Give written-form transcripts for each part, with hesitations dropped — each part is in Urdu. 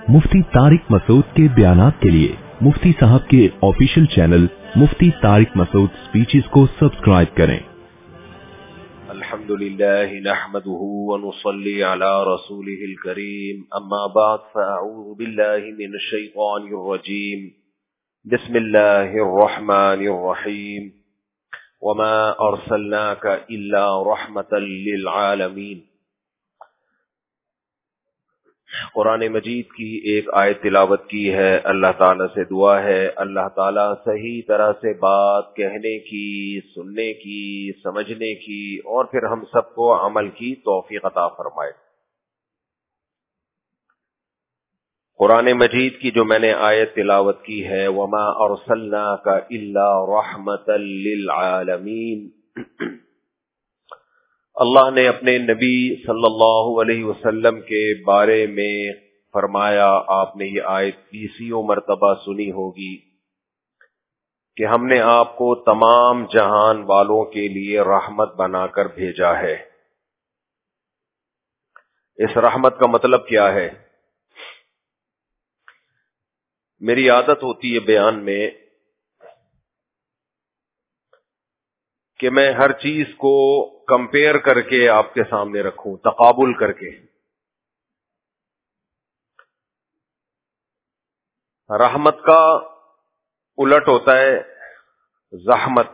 मुफ्ती तारिक मसूद के बयानात के लिए मुफ्ती साहब के official channel Mufti Tariq Masood speeches को सब्सक्राइब करें। अल्हम्दुलिल्लाह नहमदुहु व नुसल्ली अला रसूलिहिल करीम, अम्मा बाद फअऊज़ु बिल्लाहि मिनश शैतानिर रजीम, बिस्मिल्लाहिर रहमानिर रहीम, वमा अरसलनाका इल्ला रहमतल लिल आलमीन। कुरान मजीद की एक आयत तिलावत की है। अल्लाह ताला से दुआ है अल्लाह ताला सही तरह से बात कहने की, सुनने की, समझने की और फिर हम सबको अमल की तौफीक अता फरमाए। कुरान मजीद की जो मैंने आयत तिलावत की है, वमा अरसलनाका इल्ला रहमतल लिल आलमीन, अल्लाह ने अपने नबी सल्लल्लाहु अलैहि वसल्लम के बारे में फरमाया, आपने ये आयत 20 मरतबा सुनी होगी कि हमने आपको तमाम जहान वालों के लिए रहमत बनाकर भेजा है। इस रहमत का मतलब क्या है? मेरी आदत होती है बयान में कि मैं हर चीज को कंपेयर करके आपके सामने रखूं, तकाबुल करके। रहमत का उलट होता है जहमत।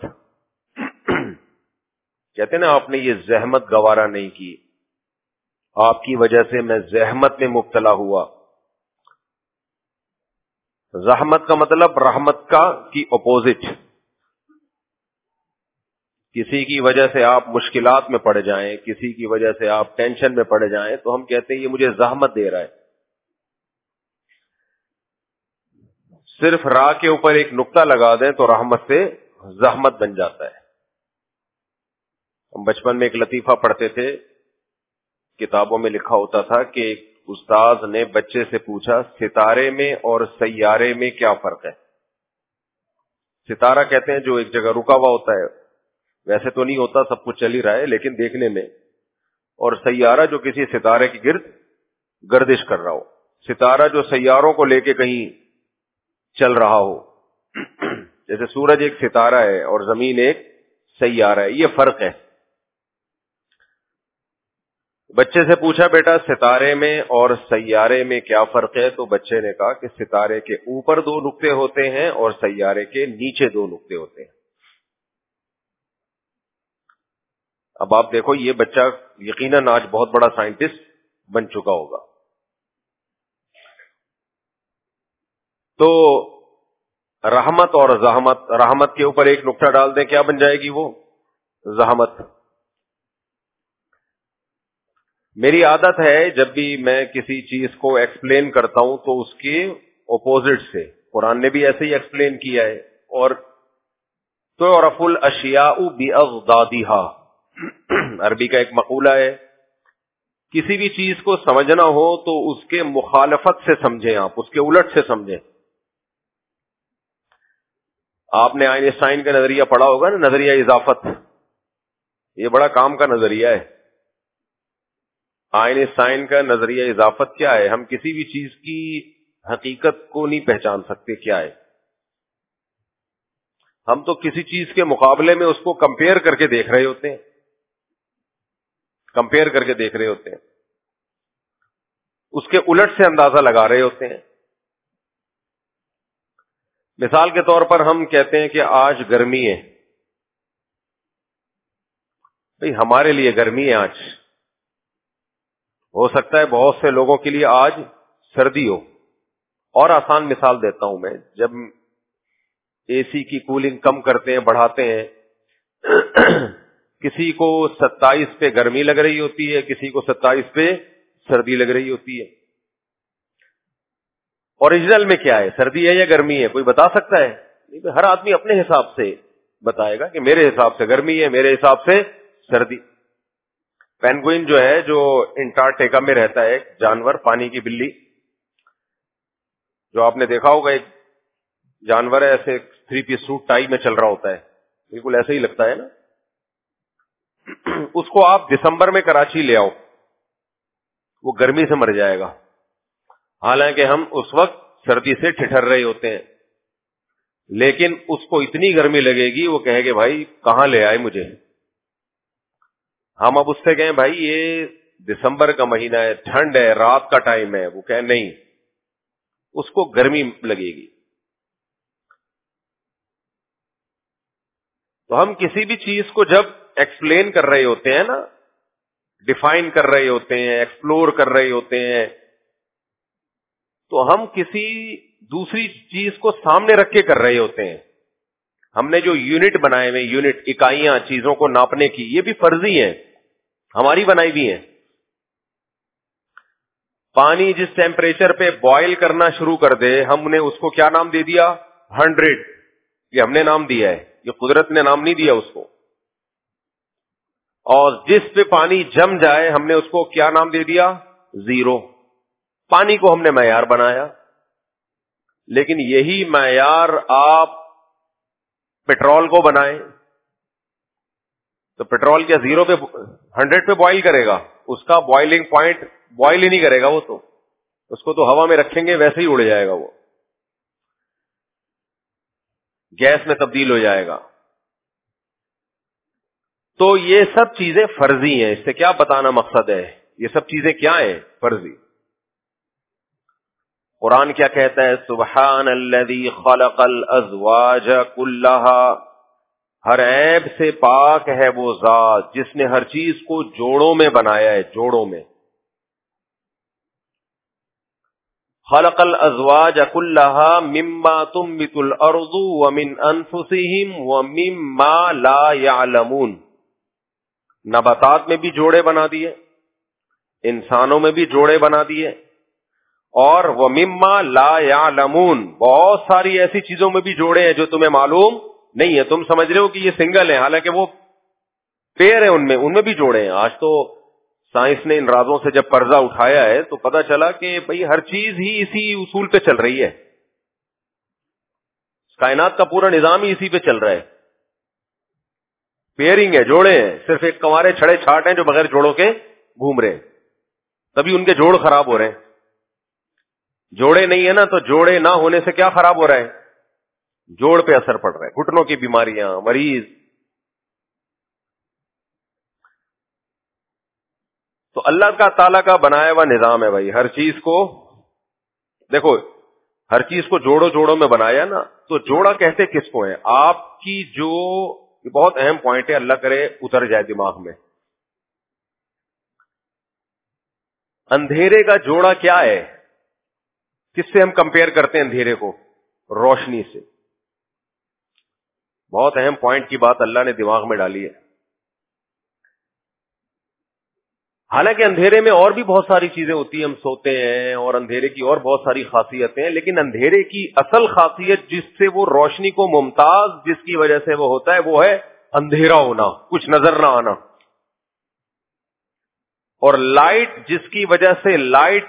कहते ना, आपने ये जहमत गवारा नहीं की, आपकी वजह से मैं जहमत में मुब्तला हुआ। जहमत का मतलब रहमत का की अपोजिट। किसी की वजह से आप मुश्किलात में पड़ जाएं, किसी की वजह से आप टेंशन में पड़ जाएं, तो हम कहते हैं ये मुझे जहमत दे रहा है। सिर्फ रा के ऊपर एक नुक्ता लगा दें तो रहमत से जहमत बन जाता है। हम बचपन में एक लतीफा पढ़ते थे, किताबों में लिखा होता था कि एक उस्ताद ने बच्चे से पूछा, सितारे में और सैयारे में क्या फर्क है? सितारा कहते हैं जो एक जगह रुका हुआ होता है, वैसे तो नहीं होता, सब कुछ चल ही रहा है लेकिन देखने में। और सैयारा जो किसी सितारे के गिर्द गर्दिश कर रहा हो। सितारा जो सैयारों को लेके कहीं चल रहा हो। जैसे सूरज एक सितारा है और जमीन एक सैयारा है, ये फर्क है। बच्चे से पूछा, बेटा सितारे में और सैयारे में क्या फर्क है? तो बच्चे ने कहा कि सितारे के ऊपर 2 नुक्ते होते हैं और सैयारे के नीचे 2 नुक्ते होते हैं। अब आप देखो, ये बच्चा यकीनन आज बहुत बड़ा साइंटिस्ट बन चुका होगा। तो रहमत और जहमत, रहमत के ऊपर एक नुक्ता डाल दें, क्या बन जाएगी वो? जहमत। मेरी आदत है जब भी मैं किसी चीज को एक्सप्लेन करता हूं तो उसके ऑपोजिट से, कुरान ने भी ऐसे ही एक्सप्लेन किया है। और तो रफुल अशियाउ बिअज़दादिहा, अरबी का एक मकूला है, किसी भी चीज को समझना हो तो उसके मुखालफत से समझें, आप उसके उलट से समझें। आपने आइंस्टाइन का नजरिया पढ़ा होगा ना, नजरिया इजाफत। ये बड़ा काम का नजरिया है। आइंस्टाइन का नजरिया इजाफत क्या है? हम किसी भी चीज की हकीकत को नहीं पहचान सकते क्या है। हम तो किसी चीज के मुकाबले में उसको कंपेयर करके देख रहे होते हैं, कंपेयर करके देख रहे होते हैं, उसके उलट से अंदाजा लगा रहे होते हैं। मिसाल के तौर पर हम कहते हैं कि आज गर्मी है। भाई हमारे लिए गर्मी है आज, हो सकता है बहुत से लोगों के लिए आज सर्दी हो। और आसान मिसाल देता हूं मैं, जब एसी की कूलिंग कम करते हैं, बढ़ाते हैं, किसी को 27 पे गर्मी लग रही होती है, किसी को 27 पे सर्दी लग रही होती है। ओरिजिनल में क्या है, सर्दी है या गर्मी है? कोई बता सकता है? हर आदमी अपने हिसाब से बताएगा कि मेरे हिसाब से गर्मी है, मेरे हिसाब से सर्दी। पेंगुइन जो है, जो अंटार्कटिका में रहता है, एक जानवर, पानी की बिल्ली, जो आपने देखा होगा, एक जानवर है, ऐसे 3 पीस सूट टाई में चल रहा होता है, बिल्कुल ऐसे ही लगता है ना। उसको आप दिसंबर में कराची ले आओ, वो गर्मी से मर जाएगा। حالانکہ ہم اس وقت سردی سے ٹھٹر رہے ہوتے ہیں، لیکن اس کو اتنی گرمی لگے گی وہ کہے گے بھائی کہاں لے آئے مجھے. ہم اب اس سے کہیں بھائی یہ دسمبر کا مہینہ ہے، ٹھنڈ ہے، رات کا ٹائم ہے، وہ کہے نہیں، اس کو گرمی لگے گی. تو ہم کسی بھی چیز کو جب ایکسپلین کر رہے ہوتے ہیں نا، ڈیفائن کر رہے ہوتے ہیں، ایکسپلور کر رہے ہوتے ہیں، تو ہم کسی دوسری چیز کو سامنے رکھ کے کر رہے ہوتے ہیں. ہم نے جو یونٹ بنائے ہوئے، یونٹ اکائیاں چیزوں کو ناپنے کی، یہ بھی فرضی ہیں، ہماری بنائی بھی ہیں. پانی جس ٹیمپریچر پہ بوائل کرنا شروع کر دے، ہم نے اس کو کیا نام دے دیا؟ 100. یہ ہم نے نام دیا ہے، یہ قدرت نے نام نہیں دیا اس کو. اور جس پہ پانی جم جائے ہم نے اس کو کیا نام دے دیا؟ 0. پانی کو ہم نے معیار بنایا. لیکن یہی معیار آپ پیٹرول کو بنائیں تو پیٹرول کیا 0 پہ 100 پہ بوائل کرے گا؟ اس کا بوائلنگ پوائنٹ بوائل ہی نہیں کرے گا، وہ تو اس کو تو ہوا میں رکھیں گے ویسے ہی اڑ جائے گا، وہ گیس میں تبدیل ہو جائے گا. تو یہ سب چیزیں فرضی ہیں. اس سے کیا بتانا مقصد ہے؟ یہ سب چیزیں کیا ہیں؟ فرضی. قرآن کیا کہتا ہے؟ سبحان الذی خلق الازواج کلھا، ہر عیب سے پاک ہے وہ ذات جس نے ہر چیز کو جوڑوں میں بنایا ہے، جوڑوں میں. خلق الازواج کلھا مما تنبت الارض ومن انفسہم ومما لا یعلمون. نباتات میں بھی جوڑے بنا دیے، انسانوں میں بھی جوڑے بنا دیے، اور وَمِمَّا لَا يَعْلَمُونَ، بہت ساری ایسی چیزوں میں بھی جوڑے ہیں جو تمہیں معلوم نہیں ہے. تم سمجھ رہے ہو کہ یہ سنگل ہیں، حالانکہ وہ پیر ہیں، ان میں بھی جوڑے ہیں. آج تو سائنس نے ان رازوں سے جب پردہ اٹھایا ہے تو پتہ چلا کہ بھئی ہر چیز ہی اسی اصول پہ چل رہی ہے. کائنات کا پورا نظام ہی اسی پہ چل رہا ہے. پیئرنگ ہے، جوڑے ہیں. صرف ایک کنوارے چھڑے چھاٹ ہیں جو بغیر جوڑوں کے گھوم رہے ہیں، تبھی ان کے جوڑ خراب ہو رہے ہیں. جوڑے نہیں ہے نا تو جوڑے نہ ہونے سے کیا خراب ہو رہا ہے؟ جوڑ پہ اثر پڑ رہا ہے، گھٹنوں کی بیماریاں، مریض. تو اللہ کا تعالیٰ کا بنایا ہوا نظام ہے بھائی. ہر چیز کو دیکھو، ہر چیز کو جوڑوں میں بنایا نا. تو جوڑا کہتے کس کو ہے؟ آپ کی جو یہ بہت اہم پوائنٹ ہے، اللہ کرے اتر جائے دماغ میں. اندھیرے کا جوڑا کیا ہے؟ کس سے ہم کمپیئر کرتے ہیں اندھیرے کو؟ روشنی سے. بہت اہم پوائنٹ کی بات اللہ نے دماغ میں ڈالی ہے. حالانکہ اندھیرے میں اور بھی بہت ساری چیزیں ہوتی ہیں، ہم سوتے ہیں اور اندھیرے کی اور بہت ساری خاصیتیں ہیں، لیکن اندھیرے کی اصل خاصیت جس سے وہ روشنی کو ممتاز جس کی وجہ سے وہ ہوتا ہے وہ ہے اندھیرا ہونا، کچھ نظر نہ آنا. اور لائٹ جس کی وجہ سے لائٹ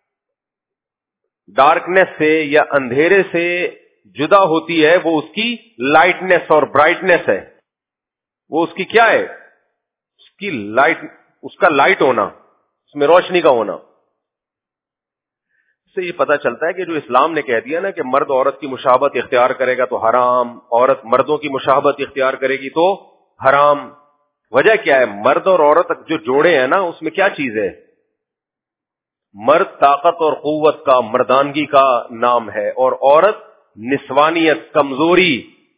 ڈارکنیس سے یا اندھیرے سے جدا ہوتی ہے، وہ اس کی لائٹنیس اور برائٹنیس ہے. وہ اس کی کیا ہے؟ اس کی لائٹ، اس کا لائٹ ہونا، اس میں روشنی کا ہونا. اس سے یہ پتا چلتا ہے کہ جو اسلام نے کہہ دیا نا کہ مرد عورت کی مشابہت اختیار کرے گا تو حرام، عورت مردوں کی مشابہت اختیار کرے گی تو حرام. وجہ کیا ہے؟ مرد اور عورت جو جوڑے ہیں نا، اس میں کیا چیز ہے؟ مرد طاقت اور قوت کا، مردانگی کا نام ہے، اور عورت نسوانیت، کمزوری.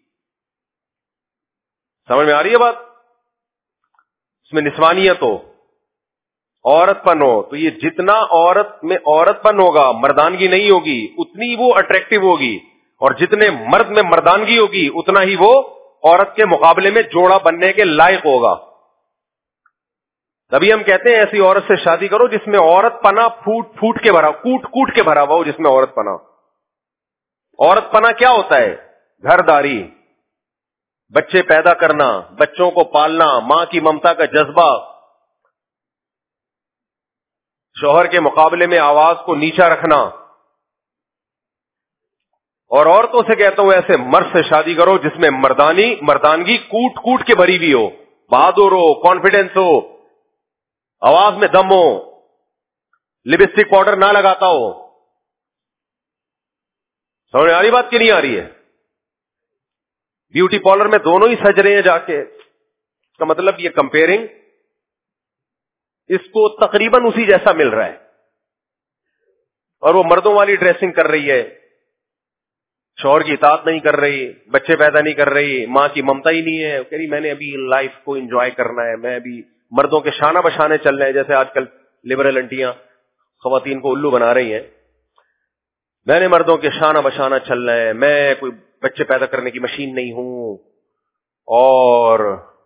سمجھ میں آ رہی ہے بات؟ اس میں نسوانیت ہو، عورت پن ہو. تو یہ جتنا عورت میں عورت پن ہوگا، مردانگی نہیں ہوگی، اتنی وہ اٹریکٹیو ہوگی. اور جتنے مرد میں مردانگی ہوگی اتنا ہی وہ عورت کے مقابلے میں جوڑا بننے کے لائق ہوگا. تبھی ہم کہتے ہیں ایسی عورت سے شادی کرو جس میں عورت پنا کوٹ کے بھرا ہوا ہو، جس میں عورت پنا. عورت پنا کیا ہوتا ہے؟ گھر داری، بچے پیدا کرنا، بچوں کو پالنا، ماں کی ممتا کا جذبہ، شوہر کے مقابلے میں آواز کو نیچا رکھنا. اور عورتوں سے کہتا ہوں ایسے مرد سے شادی کرو جس میں مردانگی کوٹ کے بھری بھی ہو، بہادر ہو، کانفیڈنس ہو، آواز میں دم ہو، لپسٹک پاؤڈر نہ لگاتا ہو، سمجھ آ رہی بات کی نہیں آ رہی ہے؟ بیوٹی پارلر میں دونوں ہی سج رہے ہیں جا کے. اس کا مطلب یہ کمپیئرنگ اس کو تقریباً اسی جیسا مل رہا ہے. اور وہ مردوں والی ڈریسنگ کر رہی ہے، شوہر کی اطاعت نہیں کر رہی، بچے پیدا نہیں کر رہی، ماں کی ممتا ہی نہیں ہے. کہہ رہی میں نے ابھی لائف کو انجوائے کرنا ہے، میں ابھی مردوں کے شانہ بشانے چل رہے ہیں. جیسے آج کل لبرل انٹیاں خواتین کو الو بنا رہی ہیں، میں نے مردوں کے شانہ بشانہ چلنا ہے، میں کوئی بچے پیدا کرنے کی مشین نہیں ہوں، اور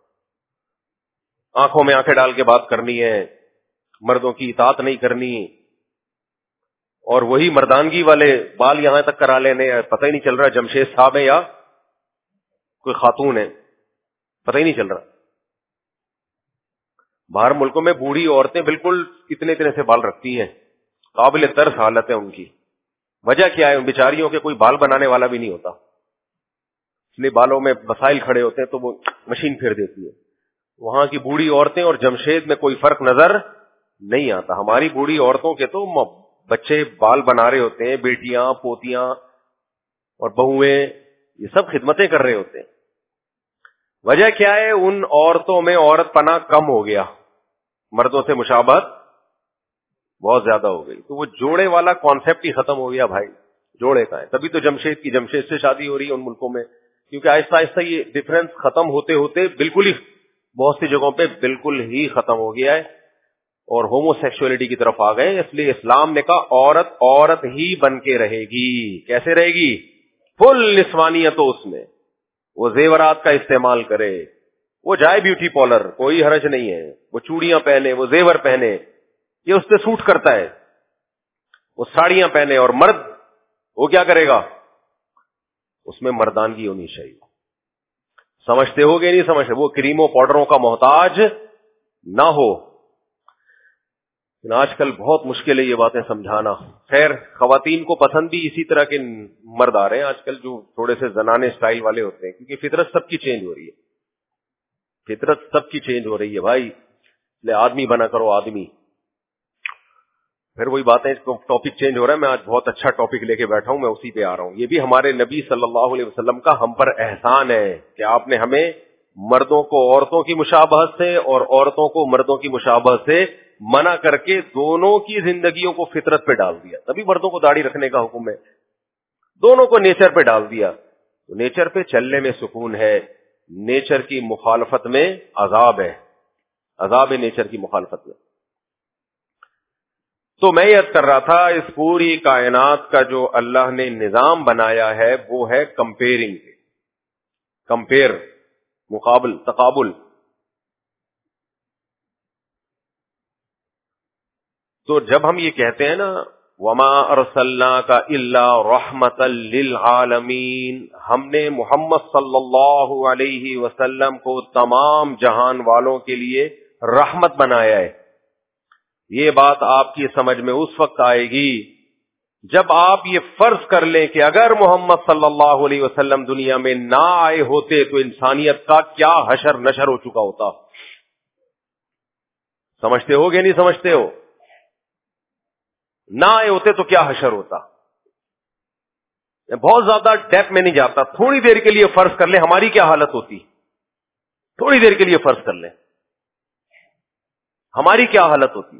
آنکھوں میں آنکھیں ڈال کے بات کرنی ہے، مردوں کی اطاعت نہیں کرنی، اور وہی مردانگی والے بال یہاں تک کرا لینے. پتہ ہی نہیں چل رہا جمشید صاحب ہے یا کوئی خاتون ہے، پتہ ہی نہیں چل رہا. باہر ملکوں میں بوڑھی عورتیں بالکل اتنے سے بال رکھتی ہیں، قابل ترس حالت ہے ان کی. وجہ کیا ہے؟ ان بیچاریوں کے کوئی بال بنانے والا بھی نہیں ہوتا، اس لیے بالوں میں مسائل کھڑے ہوتے ہیں تو وہ مشین پھیر دیتی ہے. وہاں کی بوڑھی عورتیں اور جمشید میں کوئی فرق نظر نہیں آتا. ہماری بوڑھی عورتوں کے تو بچے بال بنا رہے ہوتے ہیں، بیٹیاں پوتیاں اور بہویں یہ سب خدمتیں کر رہے ہوتے ہیں. وجہ کیا ہے؟ ان عورتوں میں عورت پنا کم ہو گیا، مردوں سے مشابہت بہت زیادہ ہو گئی. تو وہ جوڑے والا کانسیپٹ ہی ختم ہو گیا بھائی. جوڑے کا ہے، تبھی تو جمشید کی جمشید سے شادی ہو رہی ہے ان ملکوں میں، کیونکہ آہستہ آہستہ یہ ڈفرنس ختم ہوتے ہوتے بالکل ہی بہت سی جگہوں پہ بالکل ہی ختم ہو گیا ہے اور ہومو سیکسولیٹی کی طرف آ گئے. اس لیے اسلام نے کہا عورت عورت ہی بن کے رہے گی. کیسے رہے گی؟ فل نسوانیت ہو اس میں، وہ زیورات کا استعمال کرے، وہ جائے بیوٹی پارلر، کوئی حرج نہیں ہے، وہ چوڑیاں پہنے، وہ زیور پہنے، یہ اس پہ سوٹ کرتا ہے. وہ ساڑیاں پہنے، اور مرد وہ کیا کرے گا؟ اس میں مردانگی ہونی چاہیے. سمجھتے ہو گے نہیں سمجھتے؟ وہ کریموں پاؤڈروں کا محتاج نہ ہو. آج کل بہت مشکل ہے یہ باتیں سمجھانا. خیر، خواتین کو پسند بھی اسی طرح کے مرد آ رہے ہیں آج کل جو تھوڑے سے زنانے سٹائل والے ہوتے ہیں، کیونکہ فطرت سب کی چینج ہو رہی ہے. فطرت سب کی چینج ہو رہی ہے بھائی. لے آدمی بنا کرو آدمی. پھر وہی باتیں، ٹاپک چینج ہو رہا ہے. میں آج بہت اچھا ٹاپک لے کے بیٹھا ہوں، میں اسی پہ آ رہا ہوں. یہ بھی ہمارے نبی صلی اللہ علیہ وسلم کا ہم پر احسان ہے کہ آپ نے ہمیں مردوں کو عورتوں کی مشابہت سے اور عورتوں کو مردوں کی مشابہت سے منع کر کے دونوں کی زندگیوں کو فطرت پہ ڈال دیا. تبھی مردوں کو داڑھی رکھنے کا حکم ہے، دونوں کو نیچر پہ ڈال دیا. تو نیچر پہ چلنے میں سکون ہے، نیچر کی مخالفت میں عذاب ہے، عذاب ہے نیچر کی مخالفت میں. تو میں یہ عرض کر رہا تھا، اس پوری کائنات کا جو اللہ نے نظام بنایا ہے وہ ہے کمپیئرنگ. کمپیئر، مقابل، تقابل. تو جب ہم یہ کہتے ہیں نا وما ارسلناک الا رحمتا للعالمین، ہم نے محمد صلی اللہ علیہ وسلم کو تمام جہان والوں کے لیے رحمت بنایا ہے، یہ بات آپ کی سمجھ میں اس وقت آئے گی جب آپ یہ فرض کر لیں کہ اگر محمد صلی اللہ علیہ وسلم دنیا میں نہ آئے ہوتے تو انسانیت کا کیا حشر نشر ہو چکا ہوتا. سمجھتے ہو گے نہیں سمجھتے ہو؟ نہ آئے ہوتے تو کیا حشر ہوتا. بہت زیادہ ڈیپ میں نہیں جاتا، تھوڑی دیر کے لیے فرض کر لیں ہماری کیا حالت ہوتی. تھوڑی دیر کے لیے فرض کر لیں ہماری کیا حالت ہوتی.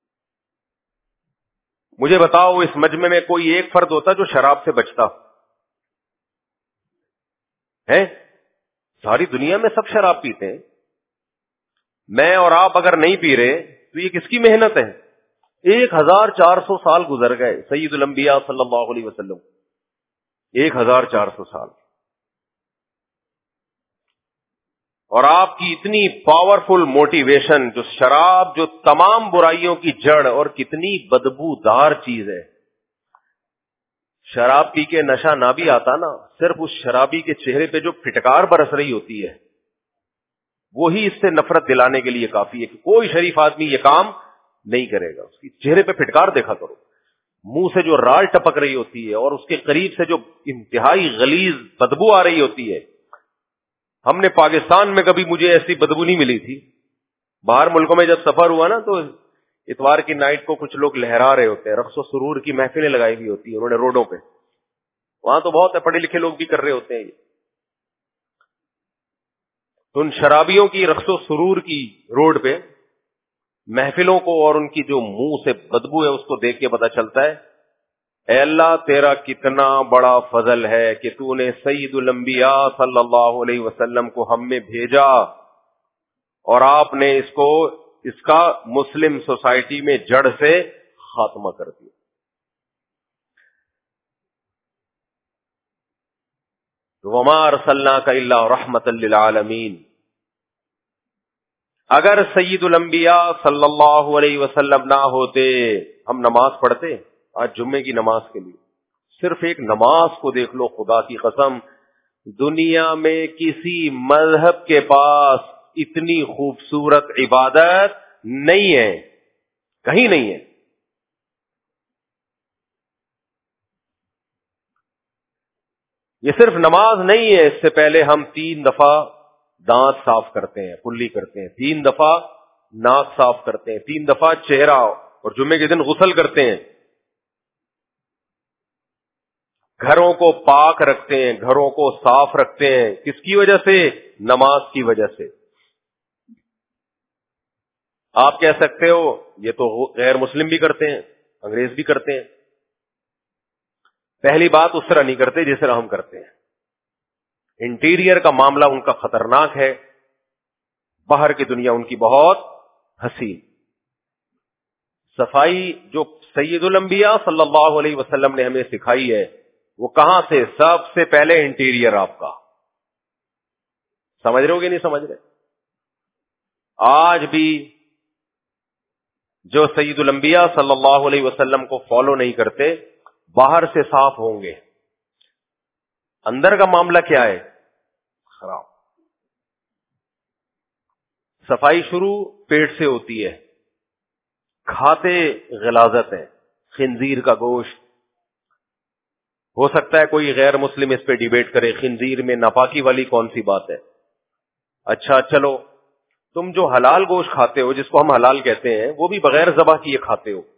مجھے بتاؤ اس مجمع میں کوئی ایک فرد ہوتا جو شراب سے بچتا ہے؟ ساری دنیا میں سب شراب پیتے ہیں. میں اور آپ اگر نہیں پی رہے تو یہ کس کی محنت ہے؟ 1400 سال گزر گئے سید الانبیاء صلی اللہ علیہ وسلم، 1400 سال. اور آپ کی اتنی پاورفل موٹیویشن، جو شراب جو تمام برائیوں کی جڑ اور کتنی بدبودار چیز ہے. شراب پی کے نشہ نہ بھی آتا نا، صرف اس شرابی کے چہرے پہ جو پھٹکار برس رہی ہوتی ہے وہی اس سے نفرت دلانے کے لیے کافی ہے کہ کوئی شریف آدمی یہ کام نہیں کرے گا. اس کی چہرے پہ پھٹکار دیکھا کرو، منہ سے جو رال ٹپک رہی ہوتی ہے اور اس کے قریب سے جو انتہائی غلیظ بدبو آ رہی ہوتی ہے. ہم نے پاکستان میں کبھی مجھے ایسی بدبو نہیں ملی تھی. باہر ملکوں میں جب سفر ہوا نا تو اتوار کی نائٹ کو کچھ لوگ لہرا رہے ہوتے ہیں، رقص و سرور کی محفلیں لگائی ہوئی ہوتی ہیں انہوں نے روڈوں پہ. وہاں تو بہت ہے، پڑھے لکھے لوگ بھی کر رہے ہوتے ہیں یہ. تو ان شرابیوں کی رقص و سرور کی روڈ پہ محفلوں کو اور ان کی جو منہ سے بدبو ہے اس کو دیکھ کے پتہ چلتا ہے اے اللہ تیرا کتنا بڑا فضل ہے کہ تو نے سید الانبیاء صلی اللہ علیہ وسلم کو ہم میں بھیجا اور آپ نے اس کا مسلم سوسائٹی میں جڑ سے خاتمہ کر دیا. وما ارسلناک الا رحمۃ للعالمین. اگر سید الانبیاء صلی اللہ علیہ وسلم نہ ہوتے ہم نماز پڑھتے؟ آج جمعے کی نماز کے لیے صرف ایک نماز کو دیکھ لو، خدا کی قسم دنیا میں کسی مذہب کے پاس اتنی خوبصورت عبادت نہیں ہے، کہیں نہیں ہے. یہ صرف نماز نہیں ہے، اس سے پہلے ہم 3 دفعہ دانت صاف کرتے ہیں، کلی کرتے ہیں، 3 دفعہ ناک صاف کرتے ہیں، 3 دفعہ چہرہ، اور جمعے کے دن غسل کرتے ہیں. گھروں کو پاک رکھتے ہیں، گھروں کو صاف رکھتے ہیں. کس کی وجہ سے؟ نماز کی وجہ سے. آپ کہہ سکتے ہو یہ تو غیر مسلم بھی کرتے ہیں، انگریز بھی کرتے ہیں. پہلی بات اس طرح نہیں کرتے جس طرح ہم کرتے ہیں. انٹیریئر کا معاملہ ان کا خطرناک ہے، باہر کی دنیا ان کی بہت حسین. صفائی جو سید الانبیاء صلی اللہ علیہ وسلم نے ہمیں سکھائی ہے وہ کہاں سے؟ سب سے پہلے انٹیریئر آپ کا. سمجھ رہے ہو کہ نہیں سمجھ رہے؟ آج بھی جو سید الانبیاء صلی اللہ علیہ وسلم کو فالو نہیں کرتے باہر سے صاف ہوں گے، اندر کا معاملہ کیا ہے؟ خراب. صفائی شروع پیٹ سے ہوتی ہے. کھاتے غلاظت ہے، خنزیر کا گوشت. ہو سکتا ہے کوئی غیر مسلم اس پہ ڈیبیٹ کرے خنزیر میں ناپاکی والی کون سی بات ہے. اچھا چلو، تم جو حلال گوشت کھاتے ہو جس کو ہم حلال کہتے ہیں وہ بھی بغیر ذبح کیے کھاتے ہو.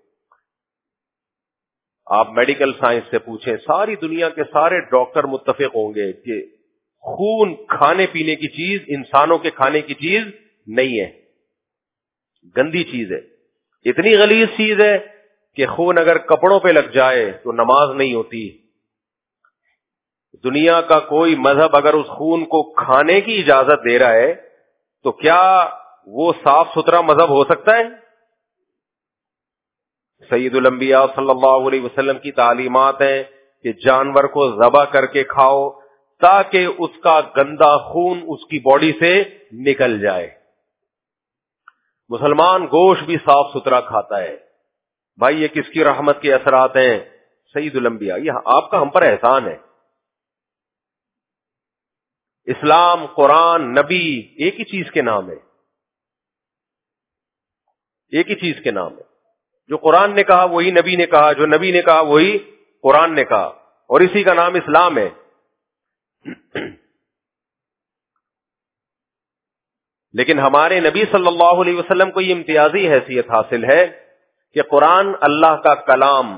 آپ میڈیکل سائنس سے پوچھیں، ساری دنیا کے سارے ڈاکٹر متفق ہوں گے کہ خون کھانے پینے کی چیز، انسانوں کے کھانے کی چیز نہیں ہے، گندی چیز ہے. اتنی غلیظ چیز ہے کہ خون اگر کپڑوں پہ لگ جائے تو نماز نہیں ہوتی. دنیا کا کوئی مذہب اگر اس خون کو کھانے کی اجازت دے رہا ہے تو کیا وہ صاف ستھرا مذہب ہو سکتا ہے؟ سید الانبیاء صلی اللہ علیہ وسلم کی تعلیمات ہیں کہ جانور کو ذبح کر کے کھاؤ تاکہ اس کا گندا خون اس کی باڈی سے نکل جائے. مسلمان گوشت بھی صاف ستھرا کھاتا ہے. بھائی یہ کس کی رحمت کے اثرات ہیں؟ سید الانبیاء. یہ آپ کا ہم پر احسان ہے. اسلام، قرآن، نبی ایک ہی چیز کے نام ہے، ایک ہی چیز کے نام ہے. جو قرآن نے کہا وہی نبی نے کہا، جو نبی نے کہا وہی قرآن نے کہا، اور اسی کا نام اسلام ہے. لیکن ہمارے نبی صلی اللہ علیہ وسلم کو یہ امتیازی حیثیت حاصل ہے کہ قرآن اللہ کا کلام،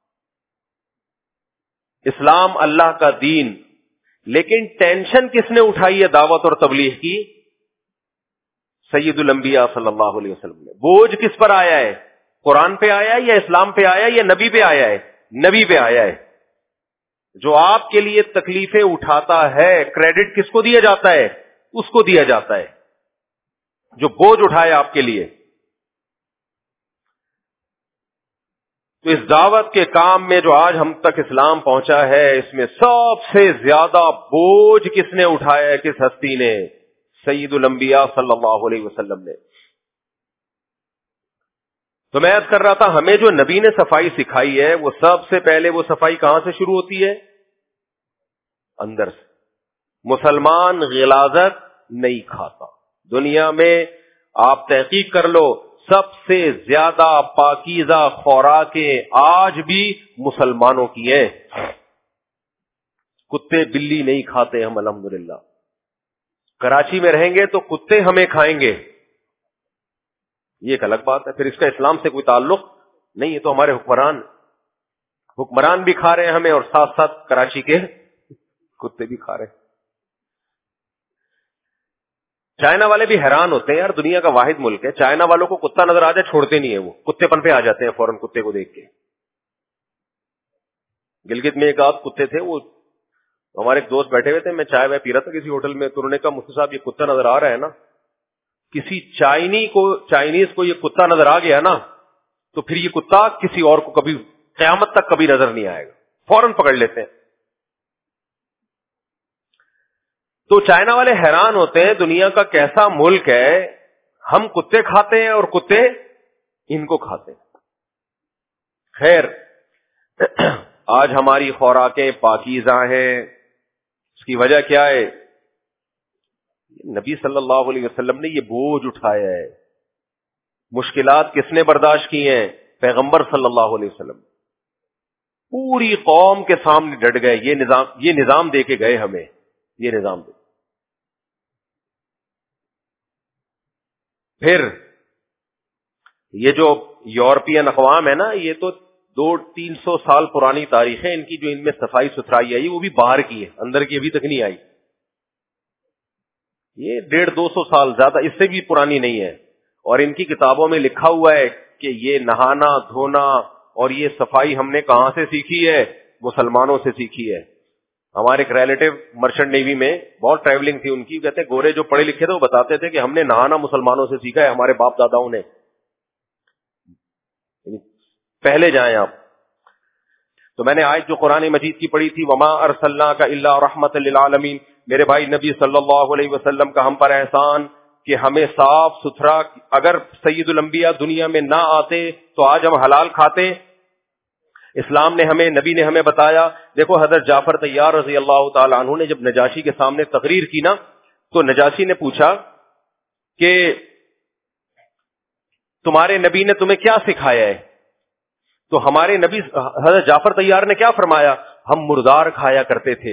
اسلام اللہ کا دین. لیکن ٹینشن کس نے اٹھائی ہے دعوت اور تبلیغ کی؟ سید الانبیاء صلی اللہ علیہ وسلم نے. بوجھ کس پر آیا ہے؟ قرآن پہ آیا ہے یا اسلام پہ آیا ہے یا نبی پہ آیا ہے؟ نبی پہ آیا ہے. جو آپ کے لیے تکلیفیں اٹھاتا ہے کریڈٹ کس کو دیا جاتا ہے؟ اس کو دیا جاتا ہے جو بوجھ اٹھائے آپ کے لیے. تو اس دعوت کے کام میں جو آج ہم تک اسلام پہنچا ہے اس میں سب سے زیادہ بوجھ کس نے اٹھایا ہے؟ کس ہستی نے؟ سید الانبیاء صلی اللہ علیہ وسلم نے. تو میں عرض کر رہا تھا ہمیں جو نبی نے صفائی سکھائی ہے وہ سب سے پہلے وہ صفائی کہاں سے شروع ہوتی ہے؟ اندر سے. مسلمان غلاظت نہیں کھاتا. دنیا میں آپ تحقیق کر لو سب سے زیادہ پاکیزہ خوراکیں آج بھی مسلمانوں کی ہیں. کتے بلی نہیں کھاتے ہم الحمدللہ. کراچی میں رہیں گے تو کتے ہمیں کھائیں گے، یہ ایک الگ بات ہے. پھر اس کا اسلام سے کوئی تعلق نہیں ہے، تو ہمارے حکمران. حکمران بھی کھا رہے ہیں ہمیں اور ساتھ ساتھ کراچی کے کتے بھی کھا رہے ہیں. چائنا والے بھی حیران ہوتے ہیں یار, دنیا کا واحد ملک ہے, چائنا والوں کو کتا نظر آ جائے چھوڑتے نہیں ہیں, وہ کتے پن پہ آ جاتے ہیں فوراً کتے کو دیکھ کے. گلگت میں ایک آدھ کتے تھے, وہ ہمارے ایک دوست بیٹھے ہوئے تھے, میں چائے وائے پی رہا تھا کسی ہوٹل میں, تو انہوں نے کہا مفتی صاحب یہ کتا نظر آ رہا ہے نا, کسی چائنیز کو یہ کتا نظر آ گیا نا تو پھر یہ کتا کسی اور کو کبھی قیامت تک کبھی نظر نہیں آئے گا, فوراً پکڑ لیتے ہیں. تو چائنا والے حیران ہوتے ہیں دنیا کا کیسا ملک ہے, ہم کتے کھاتے ہیں اور کتے ان کو کھاتے ہیں. خیر, آج ہماری خوراکیں پاکیزہ ہیں, اس کی وجہ کیا ہے؟ نبی صلی اللہ علیہ وسلم نے یہ بوجھ اٹھایا ہے. مشکلات کس نے برداشت کی ہیں؟ پیغمبر صلی اللہ علیہ وسلم. پوری قوم کے سامنے ڈٹ گئے, یہ نظام دے کے گئے ہمیں, یہ نظام دے. پھر یہ جو یورپین اقوام ہے نا, یہ تو 200-300 سال پرانی تاریخ ہے ان کی, جو ان میں صفائی ستھرائی آئی وہ بھی باہر کی ہے, اندر کی ابھی تک نہیں آئی. یہ 150-200 سال, زیادہ اس سے بھی پرانی نہیں ہے. اور ان کی کتابوں میں لکھا ہوا ہے کہ یہ نہانا دھونا اور یہ صفائی ہم نے کہاں سے سیکھی ہے؟ مسلمانوں سے سیکھی ہے. ہمارے ایک ریلیٹو مرچنٹ نیوی میں بہت ٹریولنگ تھی ان کی, کہتے ہیں گورے جو پڑھے لکھے تھے وہ بتاتے تھے کہ ہم نے نہانا مسلمانوں سے سیکھا ہے, ہمارے باپ داداؤں نے. پہلے جائیں آپ. تو میں نے آج جو قرآن مجید کی پڑھی تھی, وما ارسلناک الا رحمت للعالمین, میرے بھائی نبی صلی اللہ علیہ وسلم کا ہم پر احسان کہ ہمیں صاف ستھرا, اگر سید الانبیاء دنیا میں نہ آتے تو آج ہم حلال کھاتے. اسلام نے ہمیں, نبی نے ہمیں بتایا. دیکھو حضرت جعفر طیار رضی اللہ تعالی عنہ نے جب نجاشی کے سامنے تقریر کی نا, تو نجاشی نے پوچھا کہ تمہارے نبی نے تمہیں کیا سکھایا ہے؟ تو ہمارے نبی حضرت جعفر طیار نے کیا فرمایا؟ ہم مردار کھایا کرتے تھے.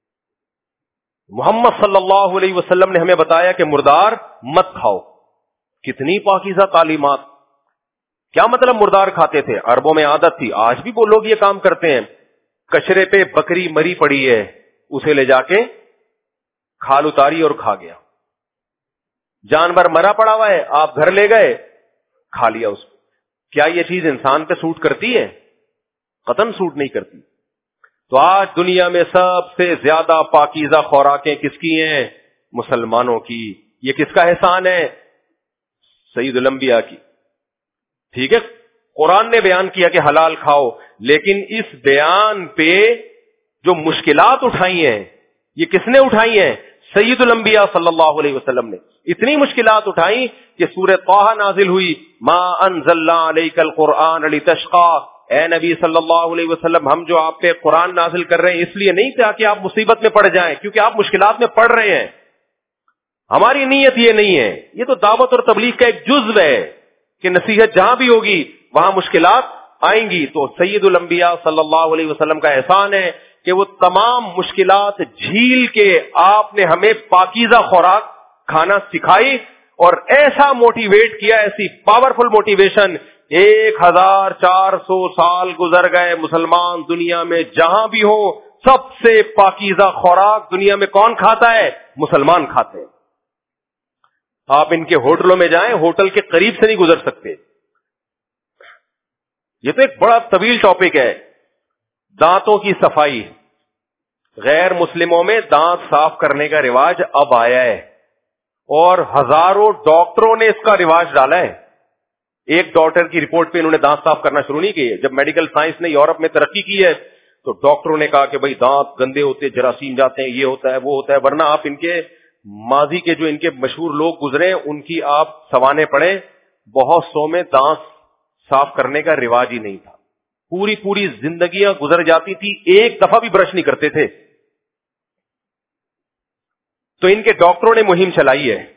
محمد صلی اللہ علیہ وسلم نے ہمیں بتایا کہ مردار مت کھاؤ. کتنی پاکیزہ تعلیمات. کیا مطلب مردار کھاتے تھے؟ عربوں میں عادت تھی, آج بھی وہ لوگ یہ کام کرتے ہیں. کچرے پہ بکری مری پڑی ہے, اسے لے جا کے کھال اتاری اور کھا گیا. جانور مرا پڑا ہوا ہے, آپ گھر لے گئے, کھا لیا اس کو. کیا یہ چیز انسان پہ سوٹ کرتی ہے؟ قطعاً سوٹ نہیں کرتی. تو آج دنیا میں سب سے زیادہ پاکیزہ خوراکیں کس کی ہیں؟ مسلمانوں کی. یہ کس کا احسان ہے؟ سید الانبیاء کی. ٹھیک ہے, قرآن نے بیان کیا کہ حلال کھاؤ, لیکن اس بیان پہ جو مشکلات اٹھائی ہیں یہ کس نے اٹھائی ہیں؟ سید الانبیاء صلی اللہ علیہ وسلم نے. اتنی مشکلات اٹھائی کہ سورہ طٰہٰ نازل ہوئی, ما انزلنا علیک القرآن لتشقی. اے نبی صلی اللہ علیہ وسلم, ہم جو آپ پہ قرآن نازل کر رہے ہیں اس لیے نہیں تاکہ آپ مصیبت میں پڑ جائیں, کیونکہ آپ مشکلات میں پڑ رہے ہیں. ہماری نیت یہ نہیں ہے. یہ تو دعوت اور تبلیغ کا ایک جزو ہے کہ نصیحت جہاں بھی ہوگی وہاں مشکلات آئیں گی. تو سید الانبیاء صلی اللہ علیہ وسلم کا احسان ہے کہ وہ تمام مشکلات جھیل کے آپ نے ہمیں پاکیزہ خوراک کھانا سکھائی اور ایسا موٹیویٹ کیا, ایسی پاورفل موٹیویشن. 1400 سال گزر گئے, مسلمان دنیا میں جہاں بھی ہو سب سے پاکیزہ خوراک دنیا میں کون کھاتا ہے؟ مسلمان کھاتے ہیں. آپ ان کے ہوٹلوں میں جائیں, ہوٹل کے قریب سے نہیں گزر سکتے. یہ تو ایک بڑا طویل ٹاپک ہے. دانتوں کی صفائی. غیر مسلموں میں دانت صاف کرنے کا رواج اب آیا ہے اور ہزاروں ڈاکٹروں نے اس کا رواج ڈالا ہے. ایک ڈاکٹر کی رپورٹ پہ انہوں نے دانت صاف کرنا شروع نہیں کیے. جب میڈیکل سائنس نے یورپ میں ترقی کی ہے تو ڈاکٹروں نے کہا کہ بھئی دانت گندے ہوتے, جراثیم جاتے ہیں, یہ ہوتا ہے وہ ہوتا ہے. ورنہ آپ ان کے ماضی کے جو ان کے مشہور لوگ گزرے ان کی آپ سوانے پڑھیں, بہت سو میں دانت صاف کرنے کا رواج ہی نہیں تھا. پوری زندگیاں گزر جاتی تھی, ایک دفعہ بھی برش نہیں کرتے تھے. تو ان کے ڈاکٹروں نے مہم چلائی ہے,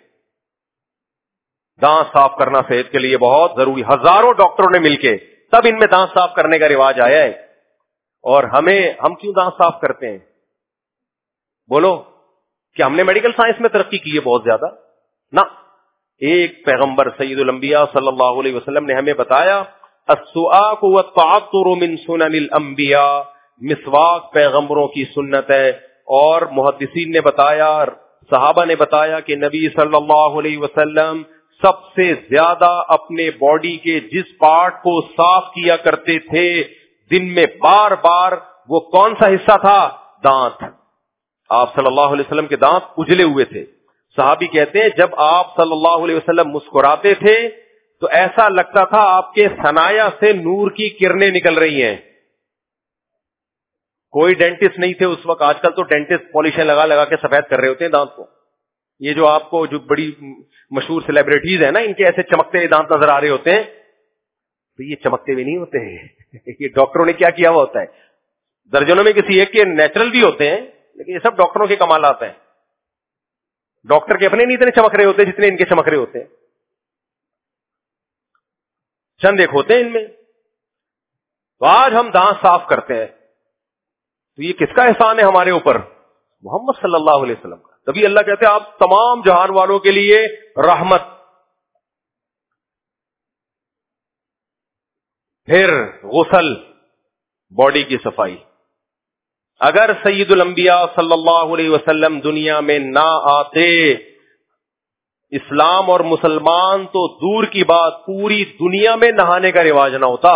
دانت صاف کرنا صحت کے لیے بہت ضروری. ہزاروں ڈاکٹروں نے مل کے تب ان میں دانت صاف کرنے کا رواج آیا ہے. اور ہم کیوں دانت صاف کرتے ہیں؟ بولو, کہ ہم نے میڈیکل سائنس میں ترقی کی ہے بہت زیادہ؟ نہ. ایک پیغمبر سید الانبیاء صلی اللہ علیہ وسلم نے ہمیں بتایا السواک والتعطر من سنن الانبیاء، مسواک پیغمبروں کی سنت ہے. اور محدثین نے بتایا، صحابہ نے بتایا کہ نبی صلی اللہ علیہ وسلم سب سے زیادہ اپنے باڈی کے جس پارٹ کو صاف کیا کرتے تھے دن میں بار بار، وہ کون سا حصہ تھا؟ دانت. آپ صلی اللہ علیہ وسلم کے دانت اجلے ہوئے تھے. صحابی کہتے ہیں جب آپ صلی اللہ علیہ وسلم مسکراتے تھے تو ایسا لگتا تھا آپ کے ثنایا سے نور کی کرنیں نکل رہی ہیں. کوئی ڈینٹسٹ نہیں تھے اس وقت. آج کل تو ڈینٹسٹ پالشیں لگا لگا کے سفید کر رہے ہوتے ہیں دانت کو. یہ جو آپ کو جو بڑی مشہور سیلیبریٹیز ہیں نا، ان کے ایسے چمکتے دانت نظر آ رہے ہوتے ہیں، تو یہ چمکتے بھی نہیں ہوتے ہیں. یہ ڈاکٹروں نے کیا کیا ہوا ہوتا ہے. درجنوں میں کسی ایک کے نیچرل بھی ہوتے ہیں، لیکن یہ سب ڈاکٹروں کے کمالات ہیں. ڈاکٹر کے اپنے نہیں اتنے چمک رہے ہوتے جتنے ان کے چمک رہے ہوتے ہیں. چند ایک ہوتے ہیں ان میں. تو آج ہم دانت صاف کرتے ہیں تو یہ کس کا احسان ہے ہمارے اوپر؟ محمد صلی اللہ علیہ وسلم کا. تبھی اللہ کہتے ہیں آپ تمام جہان والوں کے لیے رحمت. پھر غسل، باڈی کی صفائی. اگر سید الانبیاء صلی اللہ علیہ وسلم دنیا میں نہ آتے، اسلام اور مسلمان تو دور کی بات، پوری دنیا میں نہانے کا رواج نہ ہوتا.